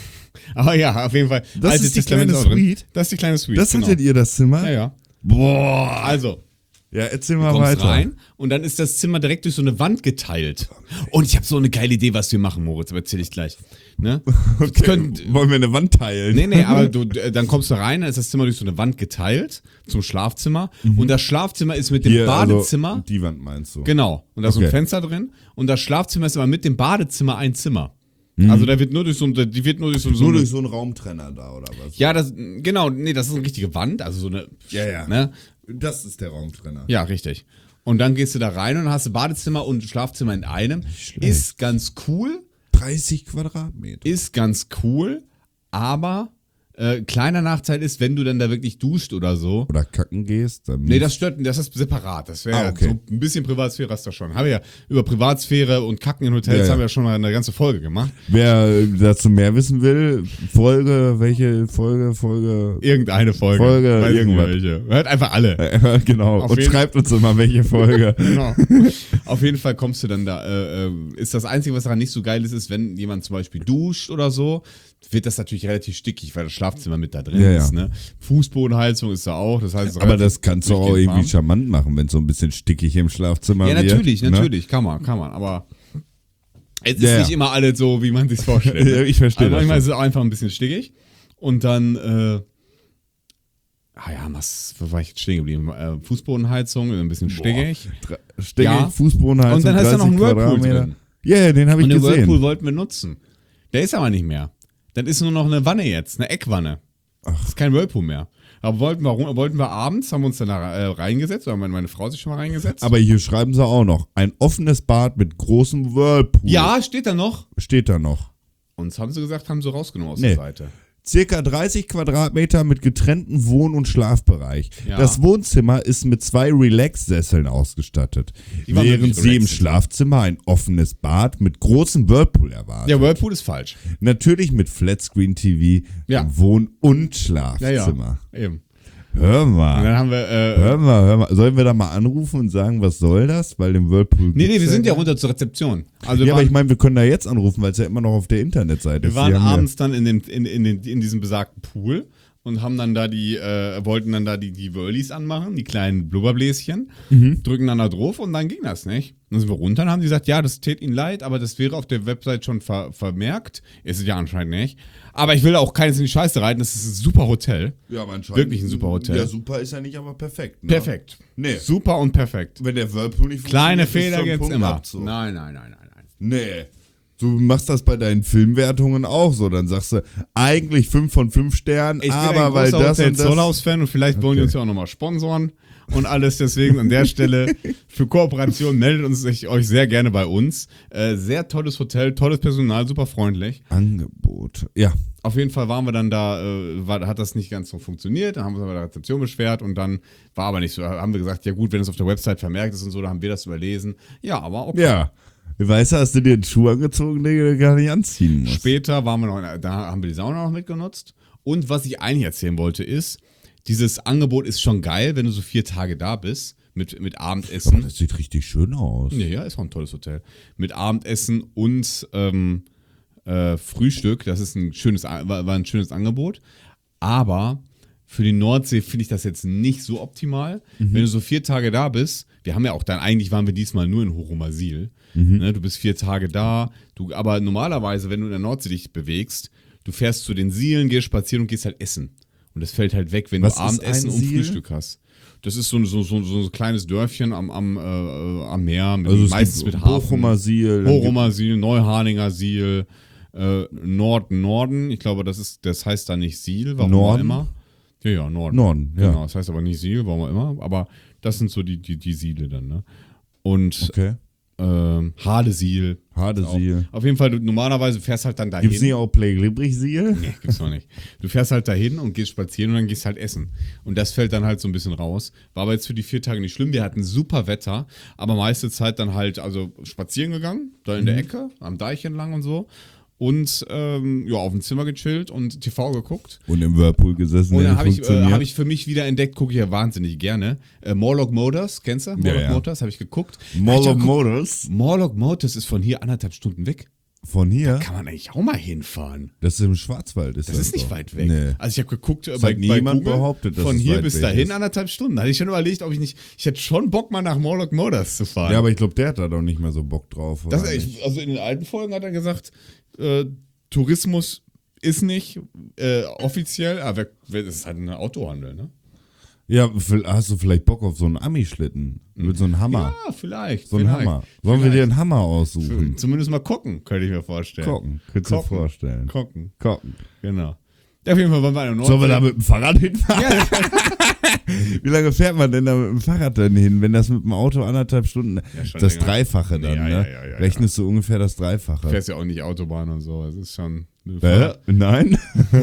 Aber ja, auf jeden Fall. Das Altes ist die Testament kleine auch drin. Suite? Das ist die kleine Suite. Das genau. hattet ihr, das Zimmer? Ja, ja. Boah. Also, Ja, erzähl du mal kommst weiter. rein und dann ist das Zimmer direkt durch so eine Wand geteilt. Und ich habe so eine geile Idee, was wir machen, Moritz, aber erzähl ich gleich. Ne? Okay. Können, Wollen wir eine Wand teilen? Nee, nee, aber du, dann kommst du rein, dann ist das Zimmer durch so eine Wand geteilt zum Schlafzimmer. Und das Schlafzimmer ist mit dem Hier, Badezimmer. Also, die Wand meinst du? Genau. Und da ist so Okay. ein Fenster drin. Und das Schlafzimmer ist aber mit dem Badezimmer ein Zimmer. Also da wird nur durch so ein, die wird nur durch so, so Nur eine, durch so einen Raumtrenner da, oder was? ja, das, genau, nee, das ist eine richtige Wand, also so eine, Ja, ja. ne? Das ist der Raumtrenner. Ja, richtig. Und dann gehst du da rein und hast du Badezimmer und Schlafzimmer in einem. schlecht. Ist ganz cool, dreißig Quadratmeter. ist ganz cool, aber äh, kleiner Nachteil ist, wenn du dann da wirklich duscht oder so. Oder kacken gehst, dann. Nee, das stört, das ist separat. Das wäre Ah, okay. so ein bisschen Privatsphäre hast du schon. Haben wir ja über Privatsphäre und Kacken in Hotels Ja, ja. haben wir ja schon mal eine ganze Folge gemacht. Wer dazu mehr wissen will, Folge, welche Folge, Folge. Irgendeine Folge. Folge, Weiß ich nicht irgendwas. welche. Hört einfach alle. Äh, genau. Auf Und jeden- schreibt uns immer, welche Folge. Genau. Auf jeden Fall kommst du dann da. Äh, äh, ist das Einzige, was daran nicht so geil ist, ist, wenn jemand zum Beispiel duscht oder so, wird das natürlich relativ stickig, weil das Schlafzimmer mit da drin Ja, ja. ist. Ne? Fußbodenheizung ist da auch. Das heißt, es ist Aber relativ das kannst du auch durchgehend irgendwie warm. charmant machen, wenn es so ein bisschen stickig im Schlafzimmer Ja, wird. natürlich, ne? natürlich. Kann man, kann man. Aber es ist Ja, ja. nicht immer alles so, wie man sich vorstellt. Ja, ich verstehe Also das manchmal schon. ist es auch einfach ein bisschen stickig. Und dann, äh, ah ja, was, wo war ich jetzt stehen geblieben? Äh, Fußbodenheizung, ein bisschen stickig. Dre- Stickig, Ja. Fußbodenheizung, Und dann hast du noch einen dreißig Whirlpool Quadratmeter. drin. Ja, ja, den habe ich Und den gesehen. Whirlpool wollten wir nutzen. Der ist aber nicht mehr. Dann ist nur noch eine Wanne jetzt, eine Eckwanne. Das ist kein Whirlpool mehr. Aber wollten wir, wollten wir abends, haben wir uns dann da äh, reingesetzt, oder meine, meine Frau sich schon mal reingesetzt. Aber hier schreiben sie auch noch, ein offenes Bad mit großem Whirlpool. ja, steht da noch. Steht da noch. Uns haben sie gesagt, haben sie rausgenommen aus Nee. der Seite. Circa dreißig Quadratmeter mit getrennten Wohn- und Schlafbereich. Ja. Das Wohnzimmer ist mit zwei Relax-Sesseln ausgestattet. Die waren Während wirklich sie im relaxed. Schlafzimmer ein offenes Bad mit großem Whirlpool erwartet. Der Whirlpool ist falsch. Natürlich mit Flatscreen-T V Ja. im Wohn- und Ja, ja. Schlafzimmer. Eben. Hör Und mal. dann haben wir. Äh, Hör mal, hör mal. Sollen wir da mal anrufen und sagen, was soll das? Weil dem Whirlpool. nee, nee, gibt's wir sind ja gar- runter zur Rezeption. Also wir Ja, aber waren, ich meine, wir können da jetzt anrufen, weil es ja immer noch auf der Internetseite wir ist. waren Die haben ja- abends dann in, dem, in, in, den, in diesem besagten Pool und haben dann da die, äh, wollten dann da die, die Whirlies anmachen, die kleinen Blubberbläschen, Mhm. drücken dann da drauf und dann ging das nicht. Dann sind wir runter und haben die gesagt, ja, das tät ihnen leid, aber das wäre auf der Website schon ver vermerkt. Ist es ja anscheinend nicht. Aber ich will auch keines in die Scheiße reiten, das ist ein super Hotel. Ja, aber anscheinend- Wirklich ein super Hotel. Ja, super ist ja nicht, aber perfekt. Ne? Perfekt. Nee. Super und perfekt. Wenn der Whirlpool nicht Kleine funktioniert, Fehler ist so ein gibt's Punkt immer. Abzug. Nein, nein, nein, nein, nein. Nee. Du machst das bei deinen Filmwertungen auch so. Dann sagst du, eigentlich fünf von fünf Sternen, Ich aber bin ein weil großer das Hotel und das... Zollhaus-Fan und vielleicht wollen die uns ja auch nochmal sponsoren und alles. Deswegen an der Stelle für Kooperation meldet uns sich, euch sehr gerne bei uns. Äh, sehr tolles Hotel, tolles Personal, super freundlich. Angebot. Ja. Auf jeden Fall waren wir dann da, äh, war, hat das nicht ganz so funktioniert. Dann haben wir uns bei der Rezeption beschwert und dann war aber nicht so. Da haben wir gesagt, ja gut, wenn es auf der Website vermerkt ist und so, dann haben wir das überlesen. Ja, aber okay. Ja. Weißt du, hast du dir einen Schuh angezogen, den du gar nicht anziehen musst. Später waren wir noch, in, da haben wir die Sauna noch mitgenutzt. Und was ich eigentlich erzählen wollte ist, dieses Angebot ist schon geil, wenn du so vier Tage da bist mit, mit Abendessen. Das sieht richtig schön aus. Ja, ja, ist auch ein tolles Hotel. Mit Abendessen und ähm, äh, Frühstück. Das ist ein schönes, war, war ein schönes Angebot. Aber für die Nordsee finde ich das jetzt nicht so optimal. Mhm. Wenn du so vier Tage da bist, wir haben ja auch dann, eigentlich waren wir diesmal nur in Hochomasil. Mhm. Ne, du bist vier Tage da, du, aber normalerweise, wenn du in der Nordsee dich bewegst, du fährst zu den Sielen, gehst spazieren und gehst halt essen. Und das fällt halt weg, wenn Was du ist Abendessen ein und Siel? Frühstück hast. Das ist so, so, so, so ein kleines Dörfchen am, am, äh, am Meer, mit, Also es meistens gibt mit Hafen. Bochumer Siel. Bochumer Siel, Neuharlinger Siel, äh, Nord, Norden. Ich glaube, das ist, das heißt da nicht Siel, warum Norden? auch immer. Ja, ja, Norden. Norden, ja. Genau, das heißt aber nicht Siel, warum auch immer. Aber das sind so die, die, die Siele dann, ne? Und Okay. ähm, Hadesiel. Hadesiel. Auf jeden Fall, du normalerweise fährst halt dann dahin. Gibt's nicht auch Play Glibbrich Siel? Nee, gibt's noch nicht. Du fährst halt dahin und gehst spazieren und dann gehst halt essen. Und das fällt dann halt so ein bisschen raus. War aber jetzt für die vier Tage nicht schlimm. Wir hatten super Wetter, aber meiste Zeit dann halt also spazieren gegangen, da in der Ecke, am Deich entlang und so. Und ähm, ja, auf dem Zimmer gechillt und T V geguckt. Und im Whirlpool gesessen, Und der dann habe nicht ich, äh, funktioniert. hab ich für mich wieder entdeckt, gucke ich ja wahnsinnig gerne. Äh, Morlock Motors, kennst du? Morlock ja. Motors, habe ich geguckt. Mall Alter, of guck, Motors. Morlock Motors ist von hier anderthalb Stunden weg. Von hier? Kann man eigentlich auch mal hinfahren. Das ist im Schwarzwald. Ist Das, das ist nicht doch. weit weg. Nee. Also ich habe geguckt, Das bei, hat bei niemand Google, behauptet, dass von es hier weit bis weg dahin ist. anderthalb Stunden. Da hatte ich schon überlegt, ob ich nicht, ich hätte schon Bock mal nach Morlock Motors zu fahren. Ja, aber ich glaube, der hat da doch nicht mehr so Bock drauf. Oder das, nicht? ich, also in den alten Folgen hat er gesagt, äh, Tourismus ist nicht äh, offiziell, aber das ist halt ein Autohandel, ne? Ja, hast du vielleicht Bock auf so einen Ami-Schlitten? Mit so einem Hammer? Ja, vielleicht. so einen vielleicht, Hammer. Sollen wir dir einen Hammer aussuchen? Zumindest mal gucken, könnte ich mir vorstellen. Gucken. Könntest du dir Gucken. vorstellen. Gucken, Gucken. genau. Auf jeden Fall waren wir in Sollen wir da mit dem Fahrrad hinfahren? Ja. Wie lange fährt man denn da mit dem Fahrrad dann hin, wenn das mit dem Auto anderthalb Stunden, Ja, schon das länger. Dreifache dann, Ja, ne? ja, ja, ja, Rechnest du ungefähr das Du Dreifache. fährst ja auch nicht Autobahn und so. Das ist schon. Äh? Nein?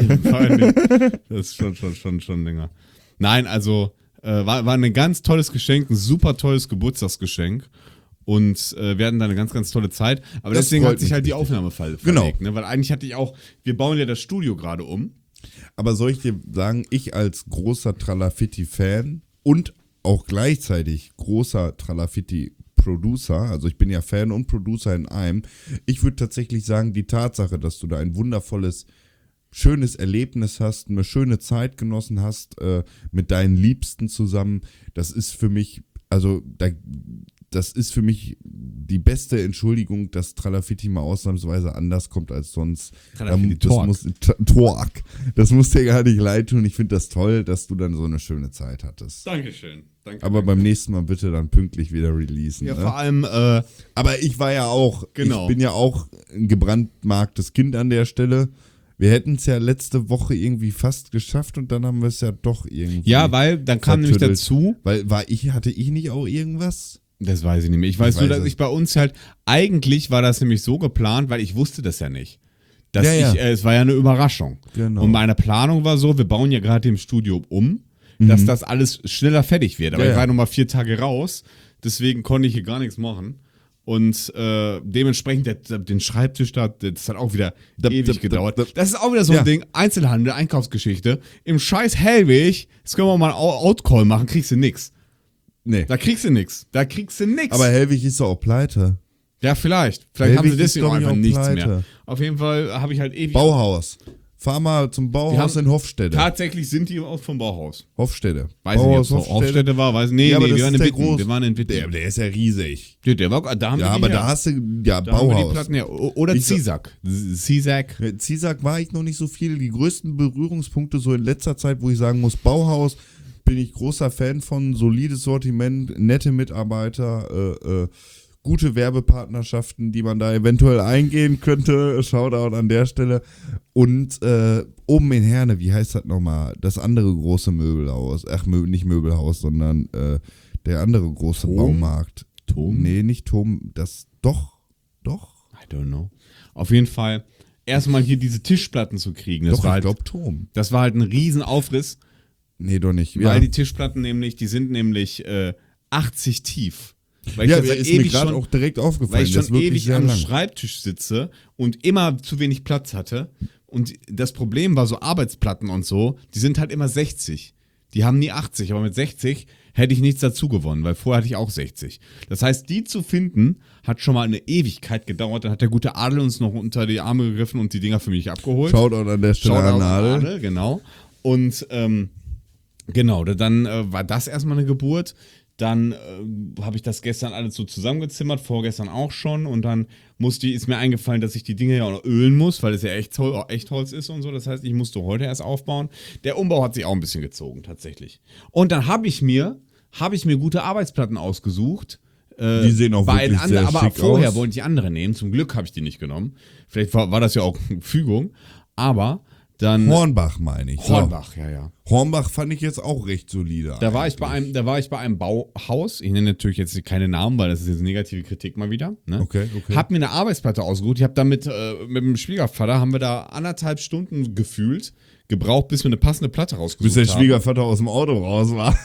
Das ist schon, schon, schon, schon länger. Nein, also äh, war, war ein ganz tolles Geschenk, ein super tolles Geburtstagsgeschenk. Und äh, wir hatten da eine ganz, ganz tolle Zeit. Aber Das deswegen freut hat sich mich halt die richtig. Aufnahmefalle Genau. verlegt. Ne? Weil eigentlich hatte ich auch, wir bauen ja das Studio gerade um. Aber soll ich dir sagen, ich als großer Tralafitti-Fan und auch gleichzeitig großer Tralafitti-Producer, also ich bin ja Fan und Producer in einem, ich würde tatsächlich sagen, die Tatsache, dass du da ein wundervolles, schönes Erlebnis hast, eine schöne Zeit genossen hast äh, mit deinen Liebsten zusammen, das ist für mich, also da, das ist für mich die beste Entschuldigung, dass Tralafitti mal ausnahmsweise anders kommt als sonst. Tralafitti Ähm, das Talk. muss, T- Talk. Das muss dir gar nicht leid tun. Ich finde das toll, dass du dann so eine schöne Zeit hattest. Dankeschön. Danke. Aber beim nächsten Mal bitte dann pünktlich wieder releasen. ja, ne? vor allem, äh, Aber ich war ja auch, Genau. ich bin ja auch ein gebrandmarktes Kind an der Stelle. Wir hätten es ja letzte Woche irgendwie fast geschafft und dann haben wir es ja doch irgendwie. ja, weil dann kam nämlich vertüttelt. dazu, Weil war ich, hatte ich nicht auch irgendwas? das weiß ich nicht mehr. Ich weiß Ich nur, weiß dass es. ich bei uns halt, eigentlich war das nämlich so geplant, weil ich wusste das ja nicht. Dass Ja, ja. ich, äh, es war ja eine Überraschung. Genau. Und meine Planung war so, wir bauen ja gerade im Studio um, dass das alles schneller fertig wird. Aber Ja, ich war ja. noch mal vier Tage raus, deswegen konnte ich hier gar nichts machen. Und äh, dementsprechend, der, der, den Schreibtisch da, das hat auch wieder Da- ewig da- da- gedauert. da- Das ist auch wieder so ein Ja. Ding, Einzelhandel, Einkaufsgeschichte. Im scheiß Hellweg, jetzt können wir mal einen Outcall machen, kriegst du nix. Nee. Da kriegst du nix. Da kriegst du nix. Aber Helwig ist doch auch pleite. Ja, vielleicht. Vielleicht Helwig haben sie ist, deswegen glaub auch ich, einfach auch nichts pleite. mehr. Auf jeden Fall habe ich halt ewig. Bauhaus. Fahr mal zum Wir Bauhaus haben- in Hofstede. Tatsächlich sind die auch vom Bauhaus. Hofstede. Weiß nicht, ob es Hofstätte war, weiß nee, Ja, aber nee, das wir waren ist in der Witten. groß. Wir waren in Witten. Der, der ist ja riesig. Der, der war, da haben Ja, wir die aber her. da hast du, ja, da haben wir die Bauhaus. Platten her. O- Oder Ich so- Zisak. Zisak. Mit Zisak war ich noch nicht so viel. Die größten Berührungspunkte so in letzter Zeit, wo ich sagen muss, Bauhaus, bin ich großer Fan von, solides Sortiment, nette Mitarbeiter, äh, äh, gute Werbepartnerschaften, die man da eventuell eingehen könnte. Shoutout an der Stelle. Und äh, oben in Herne, wie heißt das nochmal? Das andere große Möbelhaus. Ach, Mö nicht Möbelhaus, sondern äh, der andere große Tom? Baumarkt. Tom? Nee, nicht Tom. Das, doch, doch. I don't know. Auf jeden Fall erstmal hier diese Tischplatten zu kriegen. Das doch, war ich halt, glaube Tom. das war halt ein Riesenaufriss, Nee, doch nicht. weil die Tischplatten nämlich, die sind nämlich äh, achtzig tief. Weil ich Ja, schon der seit ist mir ewig gerade schon- auch direkt aufgefallen. Weil ich der ist schon wirklich ewig sehr am lang. Schreibtisch sitze und immer zu wenig Platz hatte. Und das Problem war so Arbeitsplatten und so, die sind halt immer sechzig. Die haben nie achtzig, aber mit sechzig hätte ich nichts dazu gewonnen, weil vorher hatte ich auch sechzig. Das heißt, die zu finden, hat schon mal eine Ewigkeit gedauert. Dann hat der gute Adel uns noch unter die Arme gegriffen und die Dinger für mich abgeholt. Shoutout an der Stelle Shoutout an an Nadel. Adel, genau. Und ähm, genau, da- dann äh, war das erstmal eine Geburt. Dann äh, habe ich das gestern alles so zusammengezimmert, vorgestern auch schon. Und dann musste, ist mir eingefallen, dass ich die Dinge ja auch noch ölen muss, weil es ja echt, Hol echt Holz ist und so. Das heißt, ich musste heute erst aufbauen. Der Umbau hat sich auch ein bisschen gezogen, tatsächlich. Und dann habe ich mir, habe ich mir gute Arbeitsplatten ausgesucht. Äh, Die sehen auch bei wirklich anderen, sehr aber schick vorher aus. wollte ich andere nehmen. Zum Glück habe ich die nicht genommen. Vielleicht war, war das ja auch Fügung. Aber dann. Hornbach meine ich. So. Hornbach, ja, ja. Hornbach fand ich jetzt auch recht solide. Da war ich bei einem, da war ich bei einem Bauhaus. Ich nenne natürlich jetzt keine Namen, weil das ist jetzt negative Kritik mal wieder. Ne? Okay, okay. Hab mir eine Arbeitsplatte ausgesucht. Ich habe damit äh, mit dem Schwiegervater haben wir da anderthalb Stunden gefühlt gebraucht, bis wir eine passende Platte rausgesucht Bis der haben. Schwiegervater aus dem Auto raus war.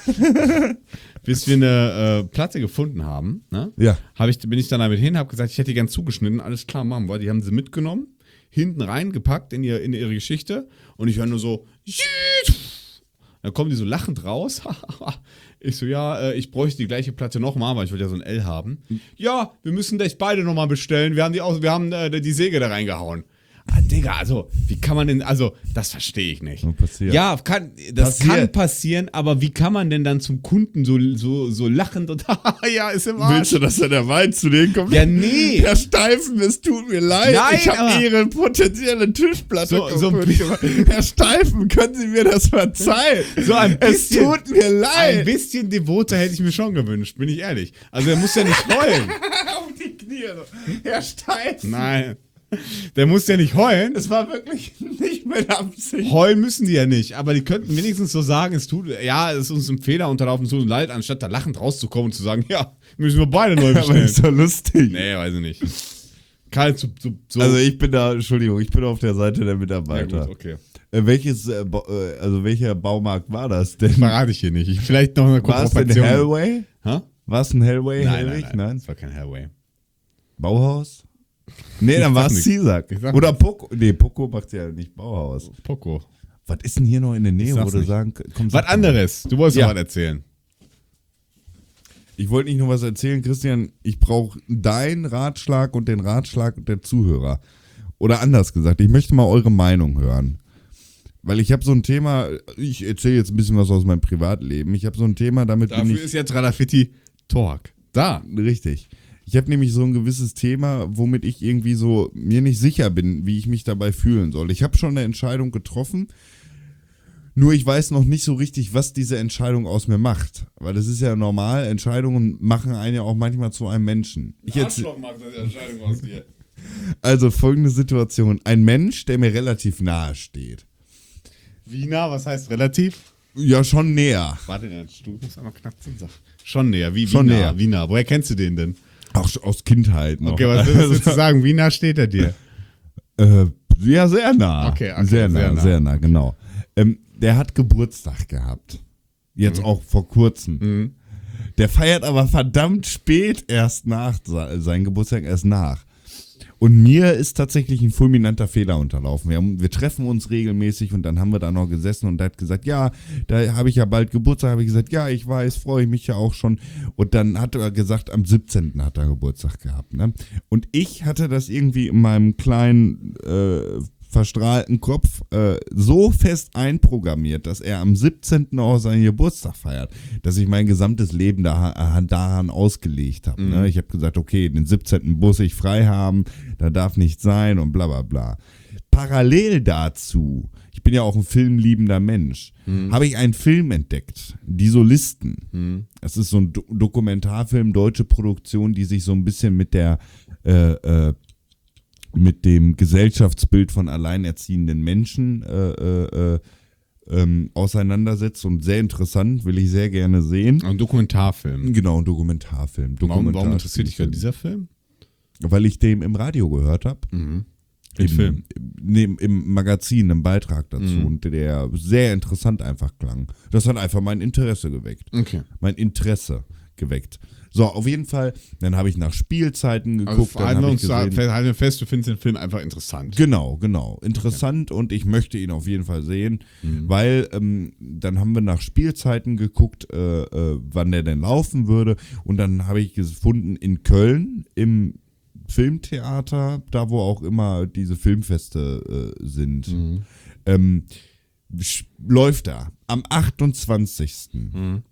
Bis wir eine äh, Platte gefunden haben. Ne? Ja. Hab ich, bin ich dann damit hin, habe gesagt, ich hätte die gern zugeschnitten. Alles klar, machen wir. Die haben sie mitgenommen, hinten reingepackt in, ihr, in ihre Geschichte. Und ich höre nur so, Dann kommen die so lachend raus. Ich so, ja, äh, ich bräuchte die gleiche Platte nochmal, weil ich wollte ja so ein L haben. Ja, wir müssen das beide nochmal bestellen. Wir haben die, aus, wir haben äh, die Säge da reingehauen. Ah, Digga, also, wie kann man denn, also, das verstehe ich nicht. Passiert. Ja, kann, das Passiert. kann passieren, aber wie kann man denn dann zum Kunden so, so, so lachend und, ja, ist im Arsch. Willst du, dass er der Wein zu denen kommt? Ja, nee. Herr Steifen, es tut mir leid. Nein, ich habe aber- Ihre potenzielle Tischplatte So- so ein kaputt bisschen- gemacht. Herr Steifen, können Sie mir das verzeihen? So ein Es bisschen- tut mir Ein leid. bisschen devoter hätte ich mir schon gewünscht, bin ich ehrlich. Also, er muss ja nicht heulen. Auf die Knie. Herr Steifen. Nein. Der muss ja nicht heulen. Es war wirklich nicht mit Absicht. Heulen müssen die ja nicht, aber die könnten wenigstens so sagen, es tut, ja, es ist uns ein Fehler unterlaufen, es tut uns leid, anstatt da lachend rauszukommen und zu sagen, ja, müssen wir beide neu Aber bestellen. ist doch lustig. Nee, weiß ich nicht. Karl, so, so, so. Also ich bin da, Entschuldigung, ich bin auf der Seite der ja, Mitarbeiter. gut, okay. Äh, welches, äh, Ba- äh, also welcher Baumarkt war das denn? Verrate ich hier nicht. Ich, vielleicht noch eine War es denn Kooperation. Hellway? Hä? War es ein Hellway? Nein, nein, Hellwig? nein, Das war kein Hellway. Bauhaus? Nee, dann Ich war sag es nix. Zisak. Ich sag Oder Poco. Nee, Poco macht ja nicht Bauhaus. Poco. Was ist denn hier noch in der Nähe, Ich wo sag's du nicht. sagen komm, Was sag mal. anderes. Du wolltest Ja. noch was erzählen. Ich wollte nicht nur was erzählen, Christian. Ich brauche deinen Ratschlag und den Ratschlag der Zuhörer. Oder anders gesagt, ich möchte mal eure Meinung hören. Weil ich habe so ein Thema, ich erzähle jetzt ein bisschen was aus meinem Privatleben. Ich habe so ein Thema, damit bin Dafür ich... ist jetzt Radafitti Talk. Da. Richtig. Ich habe nämlich so ein gewisses Thema, womit ich irgendwie so mir nicht sicher bin, wie ich mich dabei fühlen soll. Ich habe schon eine Entscheidung getroffen, nur ich weiß noch nicht so richtig, was diese Entscheidung aus mir macht. Weil das ist ja normal, Entscheidungen machen einen ja auch manchmal zu einem Menschen. Ich jetzt, macht das Entscheidung aus dir. also folgende Situation. Ein Mensch, der mir relativ nahe steht. Wiener, was heißt relativ? Ja, schon näher. Warte, der Stuhl muss einmal knacken. Sag. Schon näher, wie Schon Wiener. näher. Wiener. Woher kennst du den denn? Auch aus Kindheit noch. Okay, was willst du sagen? Wiener steht er dir? Äh, ja, sehr nah. Okay, okay, sehr nah, sehr nah. sehr nah, genau. Ähm, der hat Geburtstag gehabt. Jetzt Mhm. auch vor kurzem. Der feiert aber verdammt spät erst nach, seinen Geburtstag erst nach. Und mir ist tatsächlich ein fulminanter Fehler unterlaufen. Wir, haben, wir treffen uns regelmäßig und dann haben wir da noch gesessen und er hat gesagt, ja, da habe ich ja bald Geburtstag. Habe ich gesagt, ja, ich weiß, freue ich mich ja auch schon. Und dann hat er gesagt, am siebzehnten hat er Geburtstag gehabt. Ne? Und ich hatte das irgendwie in meinem kleinen äh, verstrahlten Kopf äh, so fest einprogrammiert, dass er am siebzehnten auch seinen Geburtstag feiert, dass ich mein gesamtes Leben da, daran ausgelegt habe. Mhm. Ne? Ich habe gesagt, okay, den siebzehnten muss ich frei haben, da darf nichts sein und bla bla bla. Parallel dazu, ich bin ja auch ein filmliebender Mensch, mhm. habe ich einen Film entdeckt, Die Solisten. Mhm. Das ist so ein Do- Dokumentarfilm, deutsche Produktion, die sich so ein bisschen mit der äh, äh, mit dem Gesellschaftsbild von alleinerziehenden Menschen äh, äh, äh, ähm, auseinandersetzt und sehr interessant, will ich sehr gerne sehen. Ein Dokumentarfilm. Genau, ein Dokumentarfilm. Warum, warum interessiert dich gerade dieser Film? Weil ich den im Radio gehört habe. Mhm. Im, Film? Im, Im Magazin, im Beitrag dazu. Mhm. Und der sehr interessant einfach klang. Das hat einfach mein Interesse geweckt. Okay. Mein Interesse geweckt. So, auf jeden Fall, dann habe ich nach Spielzeiten geguckt. Also dann halten hab wir ich uns da, gesehen, halten wir fest, du findest den Film einfach interessant. Genau, genau. Interessant und ich möchte ihn auf jeden Fall sehen, Mhm. weil ähm, dann haben wir nach Spielzeiten geguckt, äh, äh, wann der denn laufen würde. Und dann habe ich gefunden in Köln im Filmtheater, da wo auch immer diese Filmfeste äh, sind, Mhm. ähm, sch- läuft da am achtundzwanzigsten Mhm.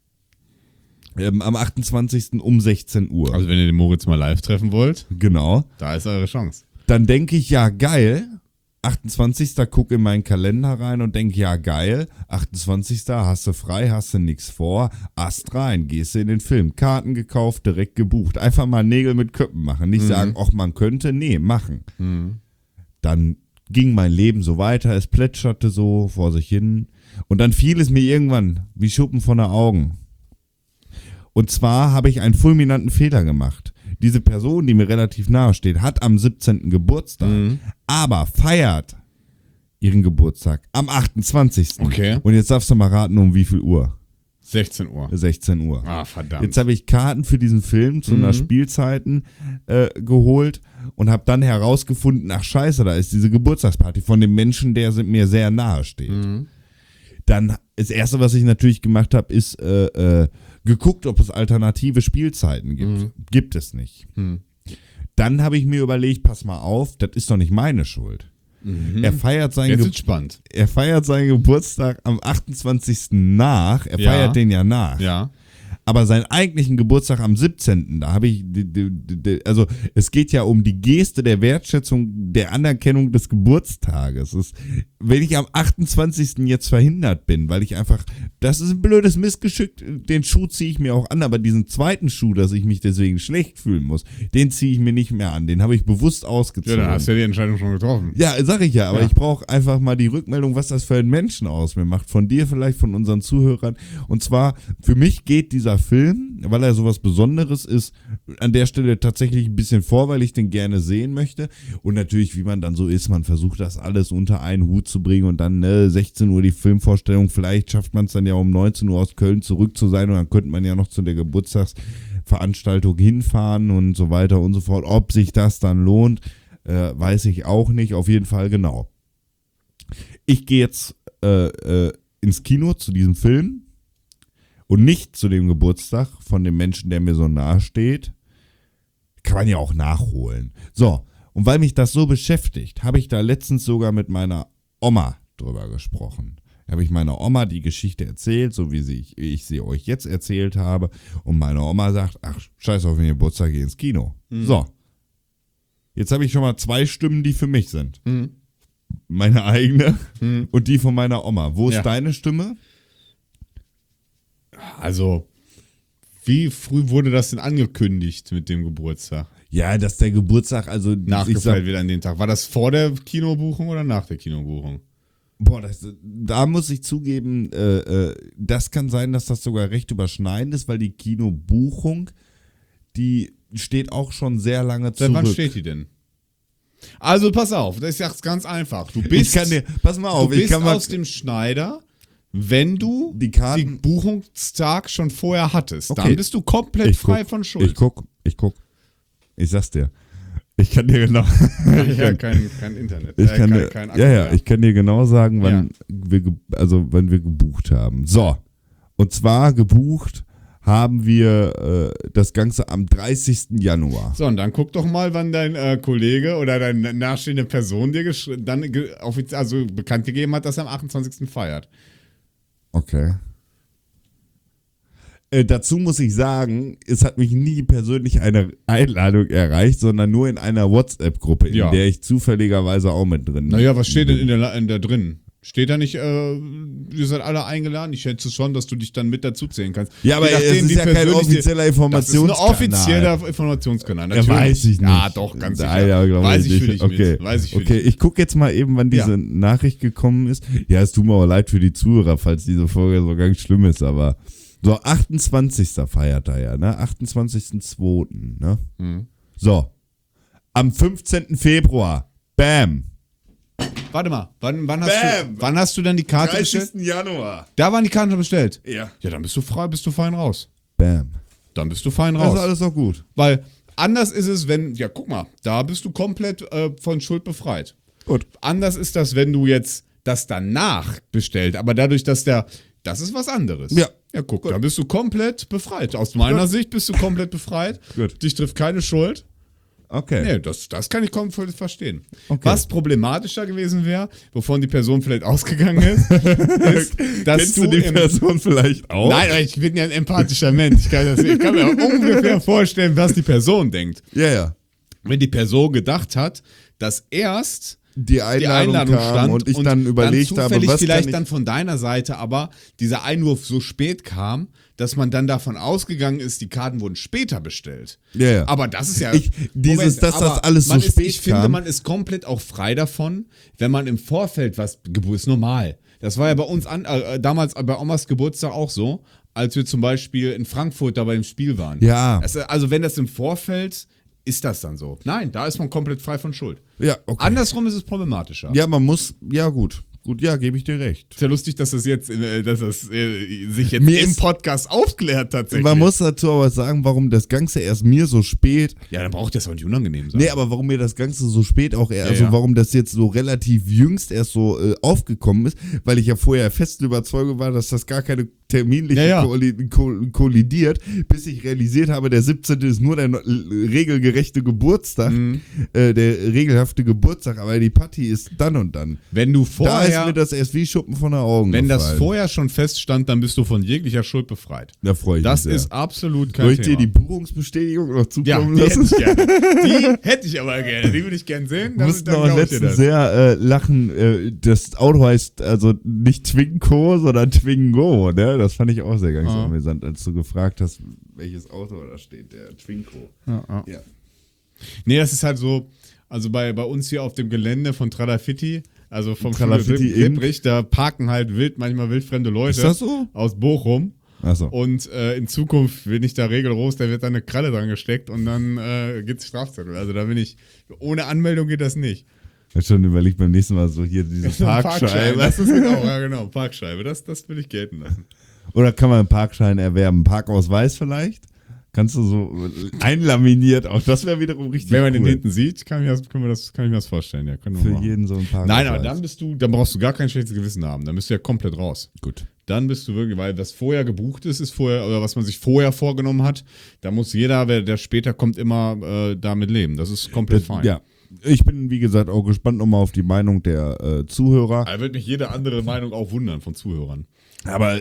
Ähm, am achtundzwanzigsten um sechzehn Uhr. Also wenn ihr den Moritz mal live treffen wollt, Genau. da ist eure Chance. Dann denke ich, ja geil, achtundzwanzigsten gucke in meinen Kalender rein und denke, ja geil, achtundzwanzigsten hast du frei, hast du nichts vor, Ast rein, gehst du in den Film, Karten gekauft, direkt gebucht, einfach mal Nägel mit Köppen machen, nicht Mhm. sagen, ach man könnte, nee, machen. Mhm. Dann ging mein Leben so weiter, es plätscherte so vor sich hin und dann fiel es mir irgendwann wie Schuppen von den Augen. Und zwar habe ich einen fulminanten Fehler gemacht. Diese Person, die mir relativ nahe steht, hat am siebzehnten Geburtstag, Mhm. aber feiert ihren Geburtstag am achtundzwanzigsten Okay. Und jetzt darfst du mal raten, um wie viel Uhr? sechzehn Uhr. sechzehn Uhr. Ah, verdammt. Jetzt habe ich Karten für diesen Film zu Mhm. einer Spielzeiten äh, geholt und habe dann herausgefunden, ach scheiße, da ist diese Geburtstagsparty von dem Menschen, der mir sehr nahe steht. Mhm. Dann, das Erste, was ich natürlich gemacht habe, ist äh, äh, geguckt, ob es alternative Spielzeiten gibt. Mhm. Gibt es nicht. Hm. Dann habe ich mir überlegt, pass mal auf, das ist doch nicht meine Schuld. Mhm. Er feiert seinen Jetzt Ge- ist spannend. Er feiert seinen Geburtstag am achtundzwanzigsten nach. Er Ja. feiert den ja nach. Ja. Aber seinen eigentlichen Geburtstag am siebzehnten Da habe ich, die- die- die- also es geht ja um die Geste der Wertschätzung, der Anerkennung des Geburtstages. Es ist, wenn ich am achtundzwanzigsten jetzt verhindert bin, weil ich einfach, das ist ein blödes Missgeschick, den Schuh ziehe ich mir auch an, aber diesen zweiten Schuh, dass ich mich deswegen schlecht fühlen muss, den ziehe ich mir nicht mehr an. Den habe ich bewusst Ja, ausgezogen. dann hast du ja die Entscheidung schon getroffen. Ja, sag ich ja, aber Ja. ich brauche einfach mal die Rückmeldung, was das für einen Menschen aus mir macht. Von dir vielleicht, von unseren Zuhörern. Und zwar, für mich geht dieser Film, weil er sowas Besonderes ist, an der Stelle tatsächlich ein bisschen vor, weil ich den gerne sehen möchte. Und natürlich, wie man dann so ist, man versucht das alles unter einen Hut zu bringen und dann ne, sechzehn Uhr die Filmvorstellung. Vielleicht schafft man es dann ja um neunzehn Uhr aus Köln zurück zu sein und dann könnte man ja noch zu der Geburtstagsveranstaltung hinfahren und so weiter und so fort. Ob sich das dann lohnt, äh, weiß ich auch nicht. Auf jeden Fall genau. Ich gehe jetzt äh, äh, ins Kino zu diesem Film und nicht zu dem Geburtstag von dem Menschen, der mir so nahe steht. Kann man ja auch nachholen. So, und weil mich das so beschäftigt, habe ich da letztens sogar mit meiner Oma drüber gesprochen. Da habe ich meiner Oma die Geschichte erzählt, so wie sie, ich sie euch jetzt erzählt habe. Und meine Oma sagt, ach, scheiß auf den Geburtstag, geh ins Kino. Mhm. So. Jetzt habe ich schon mal zwei Stimmen, die für mich sind. Mhm. Meine eigene Mhm. und die von meiner Oma. Wo ist Ja. deine Stimme? Also, wie früh wurde das denn angekündigt mit dem Geburtstag? Ja, dass der Geburtstag, also ich Nachgefeilt sag, wird an den Tag. War das vor der Kinobuchung oder nach der Kinobuchung? boah, das, da muss ich zugeben, äh, äh, das kann sein, dass das sogar recht überschneidend ist, weil die Kinobuchung, die steht auch schon sehr lange Seit wann zurück. steht die denn? Also pass auf, das ist jetzt ganz einfach. Du Ich bist, kann dir, pass mal auf, du ich bist kann mal, aus dem Schneider, wenn du Die Karten- den Buchungstag schon vorher hattest. Okay. Dann bist du komplett Ich frei guck, von Schuld. ich guck, ich guck, ich sag's dir. Ich kann dir genau, Ich habe kein, kein Internet. ich äh, kann kein, dir, kein Akku ja, ja, mehr. ich kann dir genau sagen, wann wir, ge- also wenn wir gebucht haben. So, und zwar gebucht haben wir äh, das Ganze am dreißigsten Januar. So, und dann guck doch mal, wann dein äh, Kollege oder deine nahestehende Person dir gesch- dann ge offiziell, also bekannt gegeben hat, dass er am achtundzwanzigsten feiert. Okay. Äh, dazu muss ich sagen, es hat mich nie persönlich eine Einladung erreicht, sondern nur in einer WhatsApp-Gruppe, in Ja. der ich zufälligerweise auch mit drin bin. Naja, was steht denn in der, La- in der drin? Steht da nicht, äh, ihr seid alle eingeladen? Ich schätze schon, dass du dich dann mit dazu zählen kannst. Ja, aber Je nachdem, es ist wie ja kein persönlich die- offizieller Das ist ein Informationskanal. offizieller Informationskanal. Ja, Natürlich. weiß ich nicht. Ja, doch, ganz sicher. Ja, ja, glaube weiß ich ich für nicht. dich Okay, mit. Weiß ich für okay. dich. Ich gucke jetzt mal eben, wann diese Ja. Nachricht gekommen ist. Ja, es tut mir auch leid für die Zuhörer, falls diese Folge so ganz schlimm ist, aber so, achtundzwanzigsten feiert er ja, ne? achtundzwanzigsten zweiten ne? Mhm. So. Am fünfzehnten Februar. Bam. Warte mal, wann, wann, hast Bam! du, wann hast du dann die Karte bestellt? dreißigsten Januar. Da waren die Karten schon bestellt. Ja. Ja, dann bist du frei, bist du fein raus. Bam. Dann bist du fein Das ist raus. alles auch gut. Weil anders ist es, wenn, ja, guck mal, da bist du komplett äh, von Schuld befreit. Gut. Anders ist das, wenn du jetzt das danach bestellt, aber dadurch, dass der, das ist was anderes. Ja. Ja, guck, da bist du komplett befreit. Aus meiner Sicht bist du komplett befreit. Gut. Dich trifft keine Schuld. Okay. Nee, das, das kann ich komplett verstehen. Okay. Was problematischer gewesen wäre, wovon die Person vielleicht ausgegangen ist, ist, dass Kennst du, du die im, Person vielleicht auch? Nein, aber ich bin ja ein empathischer Mensch. Ich kann, das, ich kann mir ungefähr vorstellen, was die Person denkt. Ja, ja. Wenn die Person gedacht hat, dass erst Die Einladung, die Einladung kam stand und ich dann überlegt dann habe, zufällig was vielleicht kann ich... dann von deiner Seite aber dieser Einwurf so spät kam, dass man dann davon ausgegangen ist, die Karten wurden später bestellt. Ja, ja. Aber das ist ja... Ich- dieses, dass aber das alles so man ist, spät Ich finde, kam. man ist komplett auch frei davon, wenn man im Vorfeld was... Geburt ist normal. Das war ja bei uns an, äh, damals bei Omas Geburtstag auch so, als wir zum Beispiel in Frankfurt da bei dem Spiel waren. Ja. Das, also wenn das im Vorfeld... Ist das dann so? Nein, da ist man komplett frei von Schuld. Ja, okay. Andersrum ist es problematischer. Ja, man muss, ja gut. Gut, ja, gebe ich dir recht. Ist ja lustig, dass das jetzt, äh, dass das äh, sich jetzt Mir im ist- Podcast aufklärt tatsächlich. Man muss dazu aber sagen, warum das Ganze erst mir so spät. ja, dann braucht das auch nicht unangenehm sein. Nee, aber warum mir das Ganze so spät auch eher, Ja, also ja. warum das jetzt so relativ jüngst erst so äh, aufgekommen ist, weil ich ja vorher festen Überzeugung war, dass das gar keine terminliche Ja, ja. kolli- ko- kollidiert, bis ich realisiert habe, der siebzehnte ist nur der no- regelgerechte Geburtstag, Mhm. äh, der regelhafte Geburtstag, aber die Party ist dann und dann. Wenn du Da ist vorher, mir das erst wie Schuppen von den Augen wenn das gefallen. vorher schon feststand, dann bist du von jeglicher Schuld befreit. Da freue ich Das mich sehr. ist absolut kein Soll ich dir Thema. die Buchungsbestätigung noch ja, zukommen die lassen? hätte ich gerne. Die hätte ich aber gerne. Die würde ich gerne sehen. Wir Dann, mussten dann auch glaub ich dir letztens das. sehr äh, lachen. Äh, das Auto heißt also nicht Twingo, sondern Twingo. Ne? Das fand ich auch sehr ganz Ah. amüsant, als du gefragt hast, welches Auto da steht. Der Twingo. Ja, ja. Ja. Nee, das ist halt so, also bei, bei uns hier auf dem Gelände von Tralafitti, also vom Tralafitti Studio in- Wipprich, da parken halt wild, manchmal wildfremde Leute Ist das so? aus Bochum. Achso. Und äh, in Zukunft, wenn ich da regelros, da wird dann eine Kralle dran gesteckt und dann äh, gibt's Strafzettel. Also da bin ich, ohne Anmeldung geht das nicht. Ich hab schon überlegt, beim nächsten Mal so hier diese Parkscheibe. Das ist genau, ja genau, Parkscheibe. Das, das will ich gelten lassen. Oder kann man einen Parkschein erwerben? Parkausweis vielleicht? Kannst du so einlaminiert auch. Das wäre wiederum richtig Wenn man den cool. hinten sieht, kann, ich das, können wir das, kann ich mir das vorstellen. Ja, können wir Für machen. jeden so ein Parkausweis. Nein, aber dann bist du, dann brauchst du gar kein schlechtes Gewissen haben. Dann bist du ja komplett raus. Gut. Dann bist du wirklich, weil was vorher gebucht ist, ist vorher, oder was man sich vorher vorgenommen hat, da muss jeder, wer der später kommt, immer äh, damit leben. Das ist komplett Das, fein. ja. Ich bin, wie gesagt, auch gespannt nochmal auf die Meinung der äh, Zuhörer. Da wird mich jede andere Meinung auch wundern von Zuhörern. Aber äh,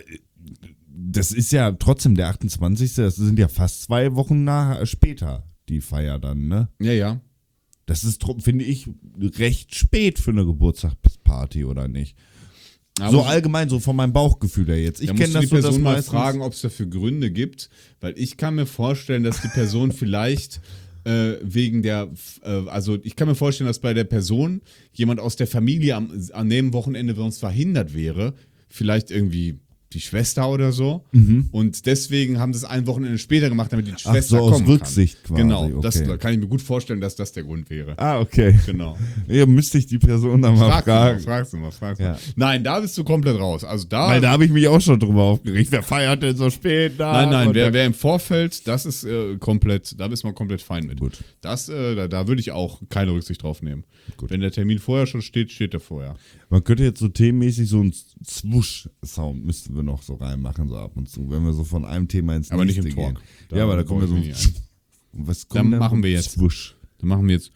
das ist ja trotzdem der achtundzwanzigste Das sind ja fast zwei Wochen nach, später, die Feier dann, ne? Ja, ja. Das ist, tro- finde ich, recht spät für eine Geburtstagsparty, oder nicht? Aber so muss- allgemein, so von meinem Bauchgefühl her jetzt. Ich da kenne musst du das die so, dass Person mal meistens... fragen, ob es dafür Gründe gibt, weil ich kann mir vorstellen, dass die Person vielleicht äh, wegen der, äh, also ich kann mir vorstellen, dass bei der Person jemand aus der Familie am, an dem Wochenende sonst verhindert wäre, vielleicht irgendwie die Schwester oder so. Und deswegen haben sie es ein Wochenende später gemacht, damit die Ach Schwester so, aus kommen Rücksicht kann. quasi. Genau, das okay. kann ich mir gut vorstellen, dass das der Grund wäre. Ah, okay. Genau. Ja, müsste ich die Person dann mal Frag fragen. mal, fragst du mal, fragst du Ja. mal. Nein, da bist du komplett raus. Also da. Weil da habe ich mich auch schon drüber aufgeregt. Wer feiert denn so spät? Da? Nein, nein, Und wer, dann- wer im Vorfeld, das ist äh, komplett, da ist man komplett fein mit. Gut. Das, äh, da, da würde ich auch keine Rücksicht drauf nehmen. Wenn der Termin vorher schon steht, steht er vorher. Man könnte jetzt so themenmäßig so einen Zwusch-Sound müssten wir noch so reinmachen, so ab und zu, wenn wir so von einem Thema ins Aber nicht nächste im Talk. gehen. Da ja, aber da kommen wir so brauche ein ich mich nicht Was Dann kommt denn machen vom wir jetzt- Zwusch. Dann machen wir jetzt.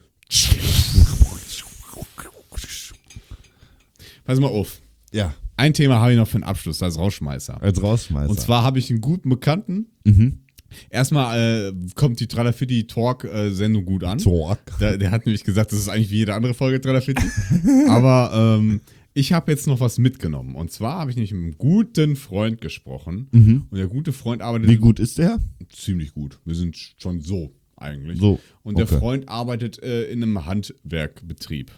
Pass mal auf. Ja, Ein Thema habe ich noch für den Abschluss, als Rausschmeißer. als Rausschmeißer. Und zwar habe ich einen guten Bekannten. Mhm. Erstmal äh, kommt die Tralafitti Talk äh, Sendung gut an. Talk. Der, der hat nämlich gesagt, das ist eigentlich wie jede andere Folge Tralafitti. Aber ähm, ich habe jetzt noch was mitgenommen. Und zwar habe ich nämlich mit einem guten Freund gesprochen. Und der gute Freund arbeitet Wie gut ist der? ziemlich gut. Wir sind schon so eigentlich. So, Und der okay. Freund arbeitet äh, in einem Handwerkbetrieb.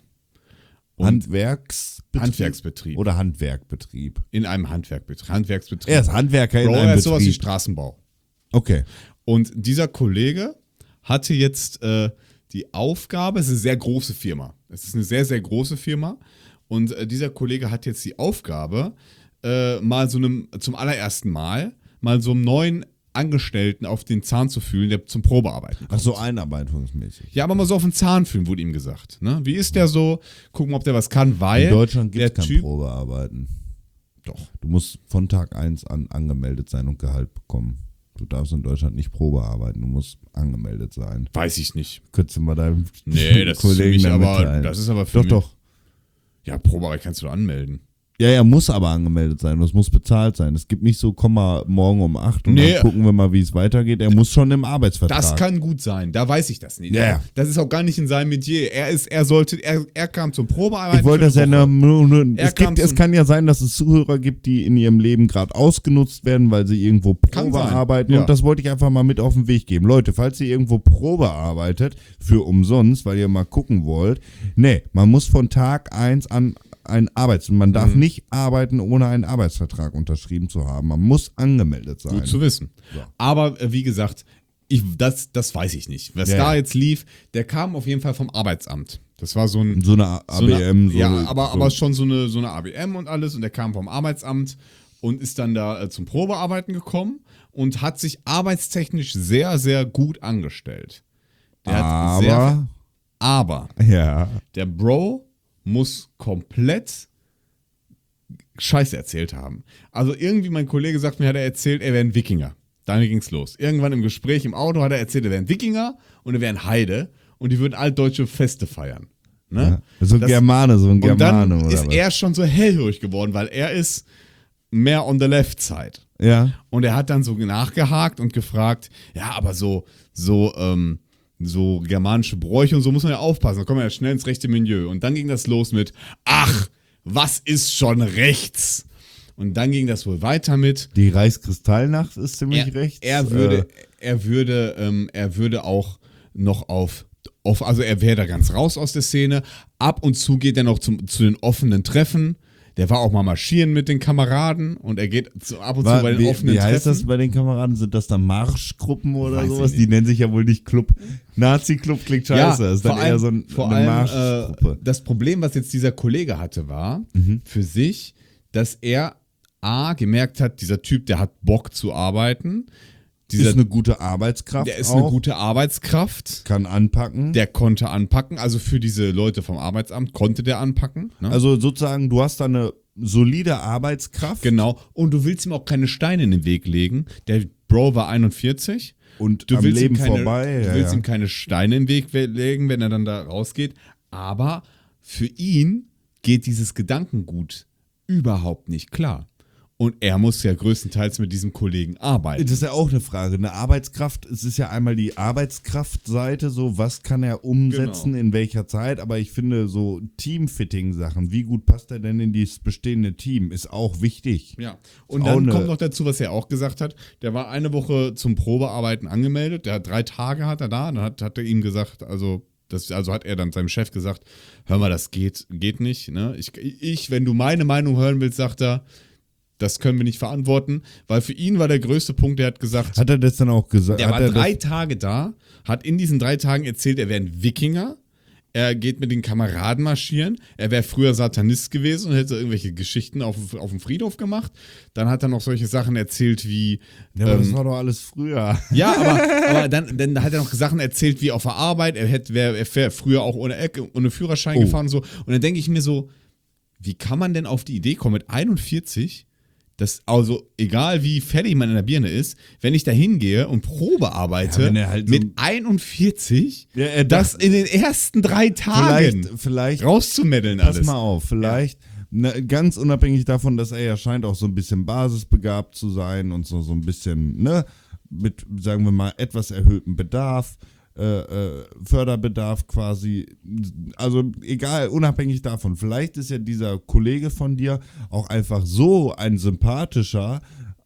Und Handwerksbetrieb? Handwerksbetrieb. Oder Handwerkbetrieb? In einem Handwerkbetrieb. Handwerksbetrieb. Er ist Handwerker in Bro, einem er ist sowas wie Betrieb. Straßenbau. Okay. Und dieser Kollege hatte jetzt äh, die Aufgabe, es ist eine sehr große Firma. Es ist eine sehr, sehr große Firma. Und äh, dieser Kollege hat jetzt die Aufgabe, äh, mal so einem, zum allerersten Mal, mal so einem neuen Angestellten auf den Zahn zu fühlen, der zum Probearbeiten kommt. Ach so, einarbeitungsmäßig. Ja, aber mal so auf den Zahn fühlen, wurde ihm gesagt. Ne? Wie ist der so? Gucken, ob der was kann, weil In Deutschland gibt der es kein Typ, Probearbeiten. Doch. Du musst von Tag eins an angemeldet sein und Gehalt bekommen. Du darfst in Deutschland nicht Probe arbeiten, du musst angemeldet sein. Weiß ich nicht. Könntest du mal deinem Nee, das ist für Kollegen mich dann aber, mitteilen. das ist aber für Doch, mich. doch. Ja, Probearbeit kannst du anmelden. Ja, ja, muss aber angemeldet sein. Das muss bezahlt sein. Es gibt nicht so, komm mal morgen um acht und Nee. dann gucken wir mal, wie es weitergeht. Er muss schon im Arbeitsvertrag. Das kann gut sein, da weiß ich das nicht. Ja, ja. Das ist auch gar nicht in seinem Metier. Er ist, er sollte, er, er kam zum Probearbeiten. Ich wollte für das ja eine Woche. nur, nur Er es, kam gibt, es zum- kann ja sein, dass es Zuhörer gibt, die in ihrem Leben gerade ausgenutzt werden, weil sie irgendwo Kann Probe sein, arbeiten. ja. Und das wollte ich einfach mal mit auf den Weg geben. Leute, falls ihr irgendwo Probe arbeitet, für umsonst, weil ihr mal gucken wollt, nee, man muss von Tag eins an ein Arbeits... Man darf Mhm. nicht arbeiten, ohne einen Arbeitsvertrag unterschrieben zu haben. Man muss angemeldet sein. Gut zu wissen. Ja. Aber äh, wie gesagt, ich, das, das weiß ich nicht. Was Ja, da ja. jetzt lief, der kam auf jeden Fall vom Arbeitsamt. Das war so ein So eine A so B M. eine, So ja, aber, so. aber schon so eine, so eine A B M und alles. Und der kam vom Arbeitsamt und ist dann da äh, zum Probearbeiten gekommen und hat sich arbeitstechnisch sehr, sehr gut angestellt. Der hat sehr, Aber, aber ja. der Bro muss komplett Scheiße erzählt haben. Also irgendwie, mein Kollege sagt mir, hat er erzählt, er wäre ein Wikinger. Damit ging's los. Irgendwann im Gespräch im Auto hat er erzählt, er wäre ein Wikinger und er wäre ein Heide und die würden altdeutsche Feste feiern. Ne? Ja. So ein Das- Germane, so ein Und Germane, dann oder ist was? er schon so hellhörig geworden, weil er ist mehr on the left side. Ja. Und er hat dann so nachgehakt und gefragt, ja, aber so, so, ähm, so germanische Bräuche und so muss man ja aufpassen, da kommen wir ja schnell ins rechte Milieu. Und dann ging das los mit, ach, was ist schon rechts? Und dann ging das wohl weiter mit, Die Reichskristallnacht ist ziemlich er, rechts. er würde, Äh, er würde, ähm, er würde auch noch auf, auf, also er wäre da ganz raus aus der Szene. Ab und zu geht er noch zum, zu den offenen Treffen. Der war auch mal marschieren mit den Kameraden und er geht zu, ab und war, zu bei den wie, offenen wie heißt Treffen. das bei den Kameraden? Sind das dann Marschgruppen oder Weiß ich sowas? nicht. Die nennen sich ja wohl nicht Club. Nazi-Club klingt scheiße. das ist dann vor eher allem, so ein, vor eine allem Marschgruppe. äh, das Problem, was jetzt dieser Kollege hatte, war Mhm. für sich, dass er A, gemerkt hat, dieser Typ, der hat Bock zu arbeiten. Dieser, ist eine gute Arbeitskraft der ist auch. eine gute Arbeitskraft. Kann anpacken. Der konnte anpacken. Also für diese Leute vom Arbeitsamt konnte der anpacken. Ne? Also sozusagen, du hast da eine solide Arbeitskraft. Genau. Und du willst ihm auch keine Steine in den Weg legen. Der Bro war einundvierzig. Und Du am willst, Leben ihm keine, vorbei. du ja, willst ja. ihm keine Steine im Weg we- legen, wenn er dann da rausgeht. Aber für ihn geht dieses Gedankengut überhaupt nicht klar. Und er muss ja größtenteils mit diesem Kollegen arbeiten. Das ist ja auch eine Frage. Eine Arbeitskraft, es ist ja einmal die Arbeitskraftseite, so was kann er umsetzen, Genau. in welcher Zeit, aber ich finde so Teamfitting-Sachen, wie gut passt er denn in dieses bestehende Team, ist auch wichtig. Ja, und Auch dann eine- kommt noch dazu, was er auch gesagt hat. Der war eine Woche zum Probearbeiten angemeldet. Der hat drei Tage hat er da. Dann hat, hat er ihm gesagt, also, das, also hat er dann seinem Chef gesagt, hör mal, das geht, geht nicht. Ne? Ich, ich, wenn du meine Meinung hören willst, sagt er, das können wir nicht verantworten, weil für ihn war der größte Punkt, der hat gesagt, Hat er das dann auch gesagt? der hat war er drei das, Tage da, hat in diesen drei Tagen erzählt, er wäre ein Wikinger, er geht mit den Kameraden marschieren, er wäre früher Satanist gewesen und hätte irgendwelche Geschichten auf, auf dem Friedhof gemacht. Dann hat er noch solche Sachen erzählt wie, ja, aber das ähm, war doch alles früher. ja, aber, aber dann, dann hat er noch Sachen erzählt wie auf der Arbeit, er hätte, wär, er wäre früher auch ohne, Ecke, ohne Führerschein Oh. gefahren und so. Und dann denke ich mir so, wie kann man denn auf die Idee kommen mit einundvierzig, das, also egal wie fertig man in der Birne ist, wenn ich da hingehe und Probe arbeite Ja, wenn er halt so- mit einundvierzig, Ja, er das in den ersten drei Tagen Vielleicht, vielleicht rauszumeddeln pass alles. mal auf, vielleicht, na, ganz unabhängig davon, dass er ja scheint auch so ein bisschen basisbegabt zu sein und so, so ein bisschen, ne, mit, sagen wir mal, etwas erhöhtem Bedarf, äh, äh, Förderbedarf quasi, also egal, unabhängig davon, vielleicht ist ja dieser Kollege von dir auch einfach so ein sympathischer,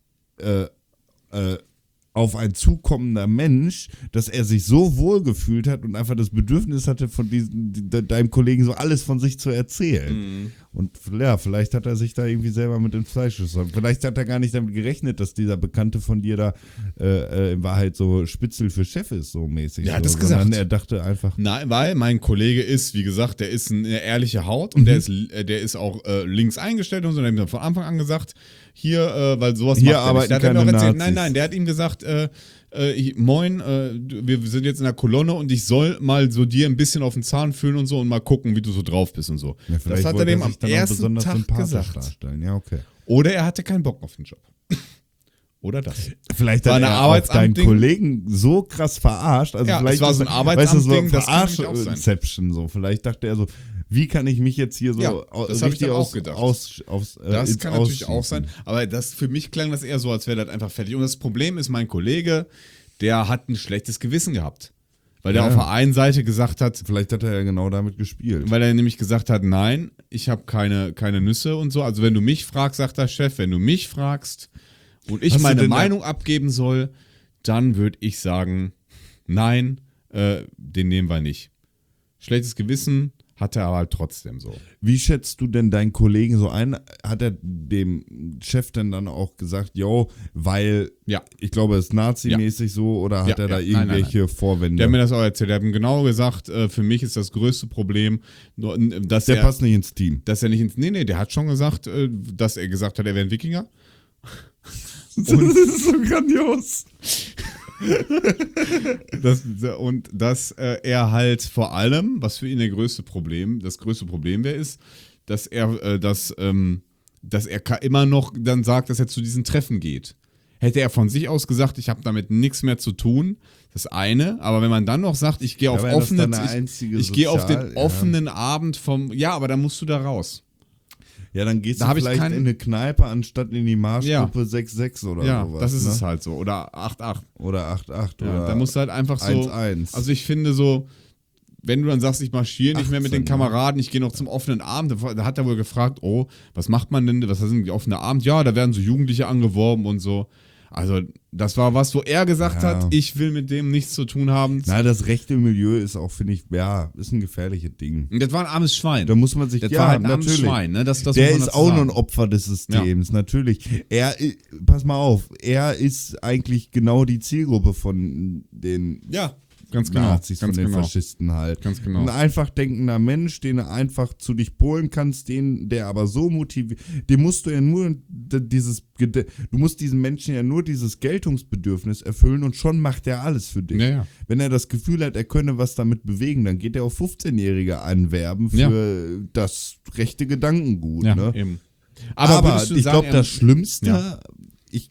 äh, äh, auf ein zukommender Mensch, dass er sich so wohl gefühlt hat und einfach das Bedürfnis hatte, von diesem, de, deinem Kollegen so alles von sich zu erzählen. Mhm. Und ja, vielleicht hat er sich da irgendwie selber mit ins Fleisch geschossen. Vielleicht hat er gar nicht damit gerechnet, dass dieser Bekannte von dir da äh, äh, in Wahrheit so Spitzel für Chef ist, so mäßig. Der hat so, es gesagt. sondern er dachte einfach, Nein, weil mein Kollege ist, wie gesagt, der ist eine ehrliche Haut und Mhm. der ist, äh, der ist auch äh, links eingestellt und so. Der hat ihm von Anfang an gesagt, hier, äh, weil sowas Hier macht er arbeiten nicht. Der hat ihm keine auch erzählt, Nazis. nein, nein, der hat ihm gesagt, äh, äh, ich- moin, äh, du- wir sind jetzt in der Kolonne und ich soll mal so dir ein bisschen auf den Zahn fühlen und so und mal gucken, wie du so drauf bist und so. ja, vielleicht das hat er wollte dem am sich dann auch ersten besonders Tag sympathisch gesagt. darstellen. Ja, okay. Oder er hatte keinen Bock auf den Job. Oder das. Vielleicht War hat eine er auch deinen Arbeitsamtding. Kollegen so krass verarscht. Also Ja, vielleicht es war ist so ein er- weißt du, so Arbeitsamtding, das kann natürlich auch sein. Verarsch-Inception so. Vielleicht dachte er so, wie kann ich mich jetzt hier so Ja, au- das hab ich richtig dann auch aus, gedacht. aus, aufs, äh, Das ins kann natürlich auch Ausschießen. sein. Aber das, für mich klang das eher so, als wäre das einfach fertig. Und das Problem ist, mein Kollege, der hat ein schlechtes Gewissen gehabt. Weil der Ja. auf der einen Seite gesagt hat, Vielleicht hat er ja genau damit gespielt. weil er nämlich gesagt hat, nein, ich habe keine, keine Nüsse und so. Also wenn du mich fragst, sagt der Chef, wenn du mich fragst und ich Hast du meine denn da- Meinung abgeben soll, dann würde ich sagen, nein, äh, den nehmen wir nicht. Schlechtes Gewissen Hat er aber halt trotzdem so. Wie schätzt du denn deinen Kollegen so ein? Hat er dem Chef denn dann auch gesagt, yo, weil, Ja. ich glaube, es ist nazimäßig so, oder hat Ja, er da ja. Nein, nein, irgendwelche Vorwände? Der hat mir das auch erzählt. Der hat ihm genau gesagt, äh, für mich ist das größte Problem, nur, äh, dass Der er, passt nicht ins Team. dass er nicht ins, nee, nee, der hat schon gesagt, äh, dass er gesagt hat, er wäre ein Wikinger. Das ist so grandios. Das, und dass äh, er halt vor allem, was für ihn der größte Problem, das größte Problem wäre, ist, dass er, äh, dass, ähm, dass er ka- immer noch dann sagt, dass er zu diesen Treffen geht. Hätte er von sich aus gesagt, ich habe damit nichts mehr zu tun, das eine, aber wenn man dann noch sagt, ich gehe auf wenn das offene, dann eine ich, einzige ich gehe auf den Sozial- ja. offenen Abend vom, ja, aber dann musst du da raus. Ja, dann gehst Da du hab ich vielleicht keinen- in eine Kneipe anstatt in die Marschgruppe sechs sechs oder Ja, sowas. das ist ne? es halt so. Oder acht acht. Oder acht acht Ja, oder da musst du halt einfach so. eins eins. Also ich finde so, wenn du dann sagst, ich marschiere nicht mehr mit den achtzehn, Kameraden, ich gehe noch zum offenen Abend, da hat er wohl gefragt, oh, was macht man denn, was sind die offene Abend? Ja, da werden so Jugendliche angeworben und so. Also das war was, wo er gesagt Ja. hat, ich will mit dem nichts zu tun haben. Na, das rechte Milieu ist auch, finde ich, ja, ist ein gefährliches Ding. Und das war ein armes Schwein. Da muss man sich, Das ja, war halt ein armes natürlich. Schwein, ne? Das, das Der muss man ist dazu auch nur sagen. ein Opfer des Systems, natürlich. Er, i- pass mal auf, er ist eigentlich genau die Zielgruppe von den Ja, ganz genau. Nazis, ganz von den genau. Faschisten halt. Ganz genau. Ein einfach denkender Mensch, den du einfach zu dich polen kannst, den, der aber so motiviert, dem musst du ja nur d- dieses, Gede- du musst diesen Menschen ja nur dieses Geltungsbedürfnis erfüllen und schon macht er alles für dich. Ja, ja. Wenn er das Gefühl hat, er könne was damit bewegen, dann geht er auf fünfzehnjährige anwerben für Ja. das rechte Gedankengut. Ja, ne? eben. Aber, würdest du ich sagen, glaube, das er- Schlimmste, Ja. ich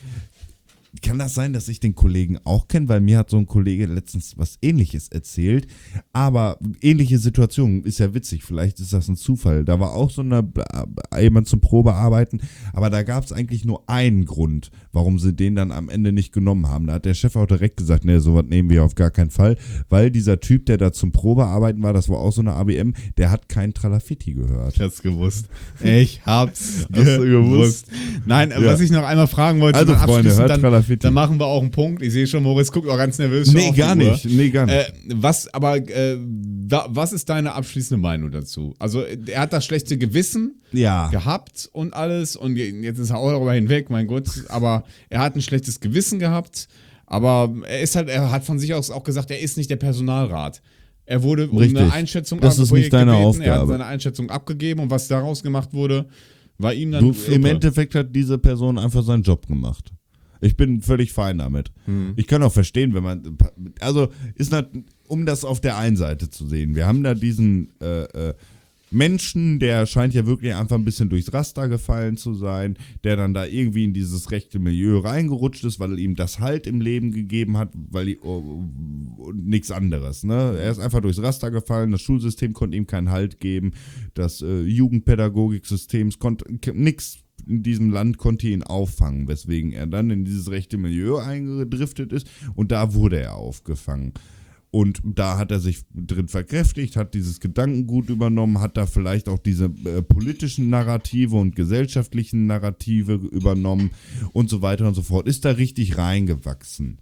kann das sein, dass ich den Kollegen auch kenne, weil mir hat so ein Kollege letztens was Ähnliches erzählt. Aber ähnliche Situation ist ja witzig, vielleicht ist das ein Zufall. Da war auch so eine, äh, jemand zum Probearbeiten, aber da gab es eigentlich nur einen Grund, warum sie den dann am Ende nicht genommen haben. Da hat der Chef auch direkt gesagt, nee, sowas nehmen wir auf gar keinen Fall, weil dieser Typ, der da zum Probearbeiten war, das war auch so eine A B M, der hat kein Tralafitti gehört. Ich hab's gewusst. Ich hab's Hast du gewusst? Nein, Ja. was ich noch einmal fragen wollte, Also, dann Freunde, abschließend, hört dann, Tralafitti. dann machen wir auch einen Punkt. Ich sehe schon, Moritz guckt auch ganz nervös. schon Nee, auf die gar Uhr. nicht. Nee, gar nicht. Äh, was, aber, äh, wa, was ist deine abschließende Meinung dazu? Also, er hat das schlechte Gewissen Ja. gehabt und alles und jetzt ist er auch darüber hinweg, mein Gott, aber er hat ein schlechtes Gewissen gehabt, aber er ist halt, er hat von sich aus auch gesagt, er ist nicht der Personalrat. Er wurde um Richtig. eine Einschätzung Das ist nicht deine Er hat Aufgabe. seine Einschätzung abgegeben und was daraus gemacht wurde, war ihm dann Du, Im Fluppe. Endeffekt hat diese Person einfach seinen Job gemacht. Ich bin völlig fein damit. Hm. Ich kann auch verstehen, wenn man, also ist nat, um das auf der einen Seite zu sehen. Wir haben da diesen äh, äh, Menschen, der scheint ja wirklich einfach ein bisschen durchs Raster gefallen zu sein, der dann da irgendwie in dieses rechte Milieu reingerutscht ist, weil ihm das Halt im Leben gegeben hat, weil die, oh, oh, nichts anderes. Ne? Er ist einfach durchs Raster gefallen, das Schulsystem konnte ihm keinen Halt geben, das äh, Jugendpädagogiksystem konnte nichts in diesem Land konnte ihn auffangen, weswegen er dann in dieses rechte Milieu eingedriftet ist und da wurde er aufgefangen. Und da hat er sich drin verkräftigt, hat dieses Gedankengut übernommen, hat da vielleicht auch diese äh, politischen Narrative und gesellschaftlichen Narrative übernommen und so weiter und so fort. Ist da richtig reingewachsen.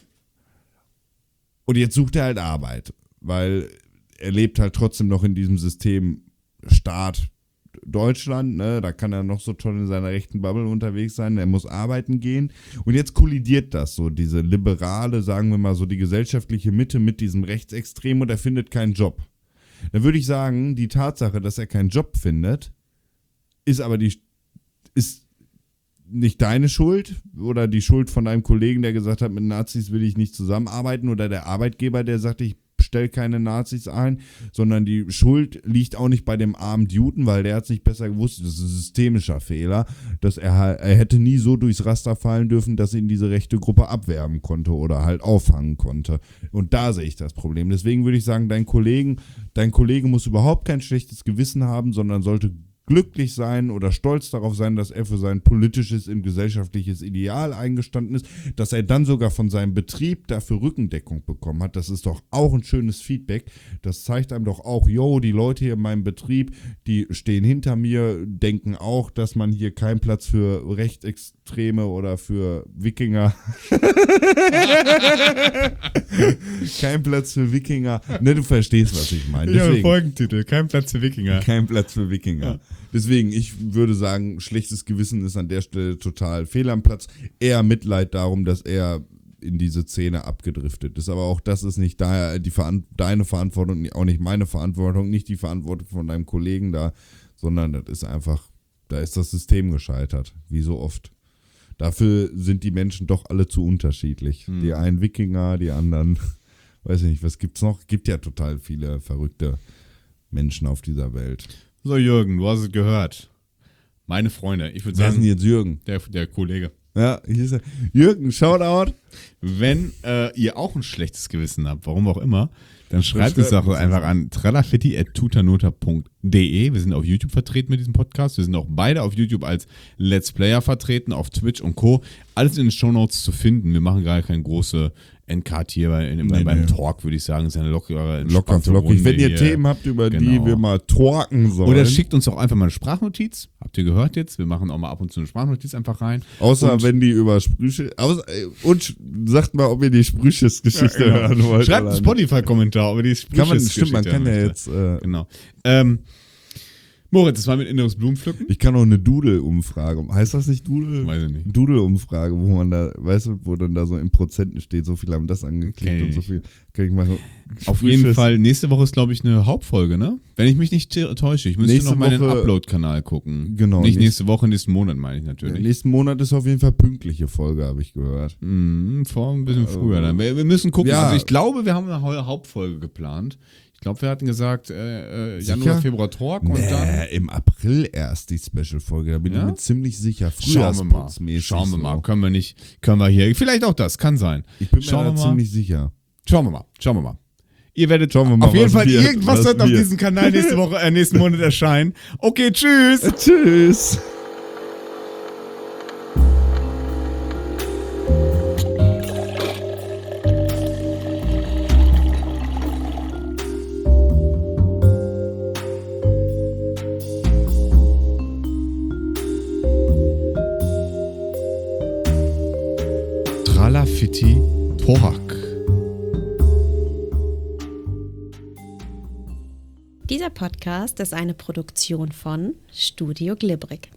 Und jetzt sucht er halt Arbeit, weil er lebt halt trotzdem noch in diesem System Staat Deutschland, ne? Da kann er noch so toll in seiner rechten Bubble unterwegs sein, er muss arbeiten gehen und jetzt kollidiert das so, diese liberale, sagen wir mal so die gesellschaftliche Mitte mit diesem Rechtsextrem und er findet keinen Job. Dann würde ich sagen, die Tatsache, dass er keinen Job findet, ist aber die, ist nicht deine Schuld oder die Schuld von deinem Kollegen, der gesagt hat, mit Nazis will ich nicht zusammenarbeiten oder der Arbeitgeber, der sagt, ich stell keine Nazis ein, sondern die Schuld liegt auch nicht bei dem armen Juden, weil der hat es nicht besser gewusst. Das ist ein systemischer Fehler, dass er, er hätte nie so durchs Raster fallen dürfen, dass ihn diese rechte Gruppe abwerben konnte oder halt auffangen konnte. Und da sehe ich das Problem. Deswegen würde ich sagen, dein Kollegen, dein Kollege muss überhaupt kein schlechtes Gewissen haben, sondern sollte glücklich sein oder stolz darauf sein, dass er für sein politisches und gesellschaftliches Ideal eingestanden ist, dass er dann sogar von seinem Betrieb dafür Rückendeckung bekommen hat. Das ist doch auch ein schönes Feedback. Das zeigt einem doch auch, yo, die Leute hier in meinem Betrieb, die stehen hinter mir, denken auch, dass man hier keinen Platz für Rechtsextreme oder für Wikinger kein Platz für Wikinger. Ne, du verstehst, was ich meine. Ja, Deswegen, Folgentitel, kein Platz für Wikinger. kein Platz für Wikinger. Ja. Deswegen, ich würde sagen, schlechtes Gewissen ist an der Stelle total fehl am Platz. Eher Mitleid darum, dass er in diese Szene abgedriftet ist. Aber auch das ist nicht daher die Veran- deine Verantwortung, auch nicht meine Verantwortung, nicht die Verantwortung von deinem Kollegen da, sondern das ist einfach, da ist das System gescheitert, wie so oft. Dafür sind die Menschen doch alle zu unterschiedlich. Hm. Die einen Wikinger, die anderen, weiß ich nicht, was gibt's noch? Gibt ja total viele verrückte Menschen auf dieser Welt. So, Jürgen, du hast es gehört. Meine Freunde, ich würde Wer ist denn sagen, jetzt Jürgen? der, der Kollege. Ja, hier ist er. Jürgen, Shoutout. Wenn äh, ihr auch ein schlechtes Gewissen habt, warum auch immer, dann schreibt schreibt es doch uns einfach an tralafitti at tutanota punkt de. Wir sind auf YouTube vertreten mit diesem Podcast. Wir sind auch beide auf YouTube als Let's Player vertreten, auf Twitch und Co. Alles in den Shownotes zu finden. Wir machen gerade keine große Endcard hier bei, in, Nee, beim nee. Talk, würde ich sagen. Es ist eine lockere, Locker entspannte flockig. Runde Wenn ihr hier. Themen habt, über die Genau. wir mal talken sollen. Oder schickt uns auch einfach mal eine Sprachnotiz. Habt ihr gehört jetzt? Wir machen auch mal ab und zu eine Sprachnotiz einfach rein. Außer und, wenn die über Sprüche. Außer, äh, und sch- sagt mal, ob ihr die Sprüches-Geschichte Ja, genau. hören wollt. Schreibt einen oder nicht. Spotify-Kommentar über die Kann man, Sprüches- stimmt, man Geschichte kann ja möchte. jetzt. Äh, Genau. Ähm, Moritz, das war mit inneres Blumenpflücken? ich kann auch eine Doodle-Umfrage. Heißt das nicht Doodle? Weiß ich nicht. Doodle-Umfrage, wo man da, weißt du, wo dann da so in Prozenten steht, so viele haben das angeklickt Kenn und so ich. viel. Kann ich mal so Auf Sprüches- jeden Fall, nächste Woche ist, glaube ich, eine Hauptfolge, ne? Wenn ich mich nicht t- täusche. Ich müsste Nächste noch mal in den Woche- Upload-Kanal gucken. Genau, Nicht nächst- nächste Woche, nächsten Monat meine ich natürlich. Nächsten Monat ist auf jeden Fall pünktliche Folge, habe ich gehört. Mhm, vor ein bisschen früher dann. Wir, wir müssen gucken. Ja. Also ich glaube, wir haben eine Hau- Hauptfolge geplant. Ich glaube, wir hatten gesagt, äh, äh, Januar, Sicher? Februar Talk und Nee, dann. im April erst die Special-Folge, da bin Ja? ich mir ziemlich sicher. Schauen wir mal. Frühjahrsputzmäßig Schauen wir mal. so. Können wir nicht, können wir hier. Vielleicht auch das, kann sein. Ich bin Schauen mir wir da mal. ziemlich sicher. Schauen wir mal. Schauen wir mal. Ihr werdet Schauen wir mal, auf jeden was Fall wird, irgendwas was wird auf wird. diesem Kanal nächste Woche, äh, nächsten Monat erscheinen. Okay, tschüss. Tschüss. Tralafitti Talk. Dieser Podcast ist eine Produktion von Studio Glibrig.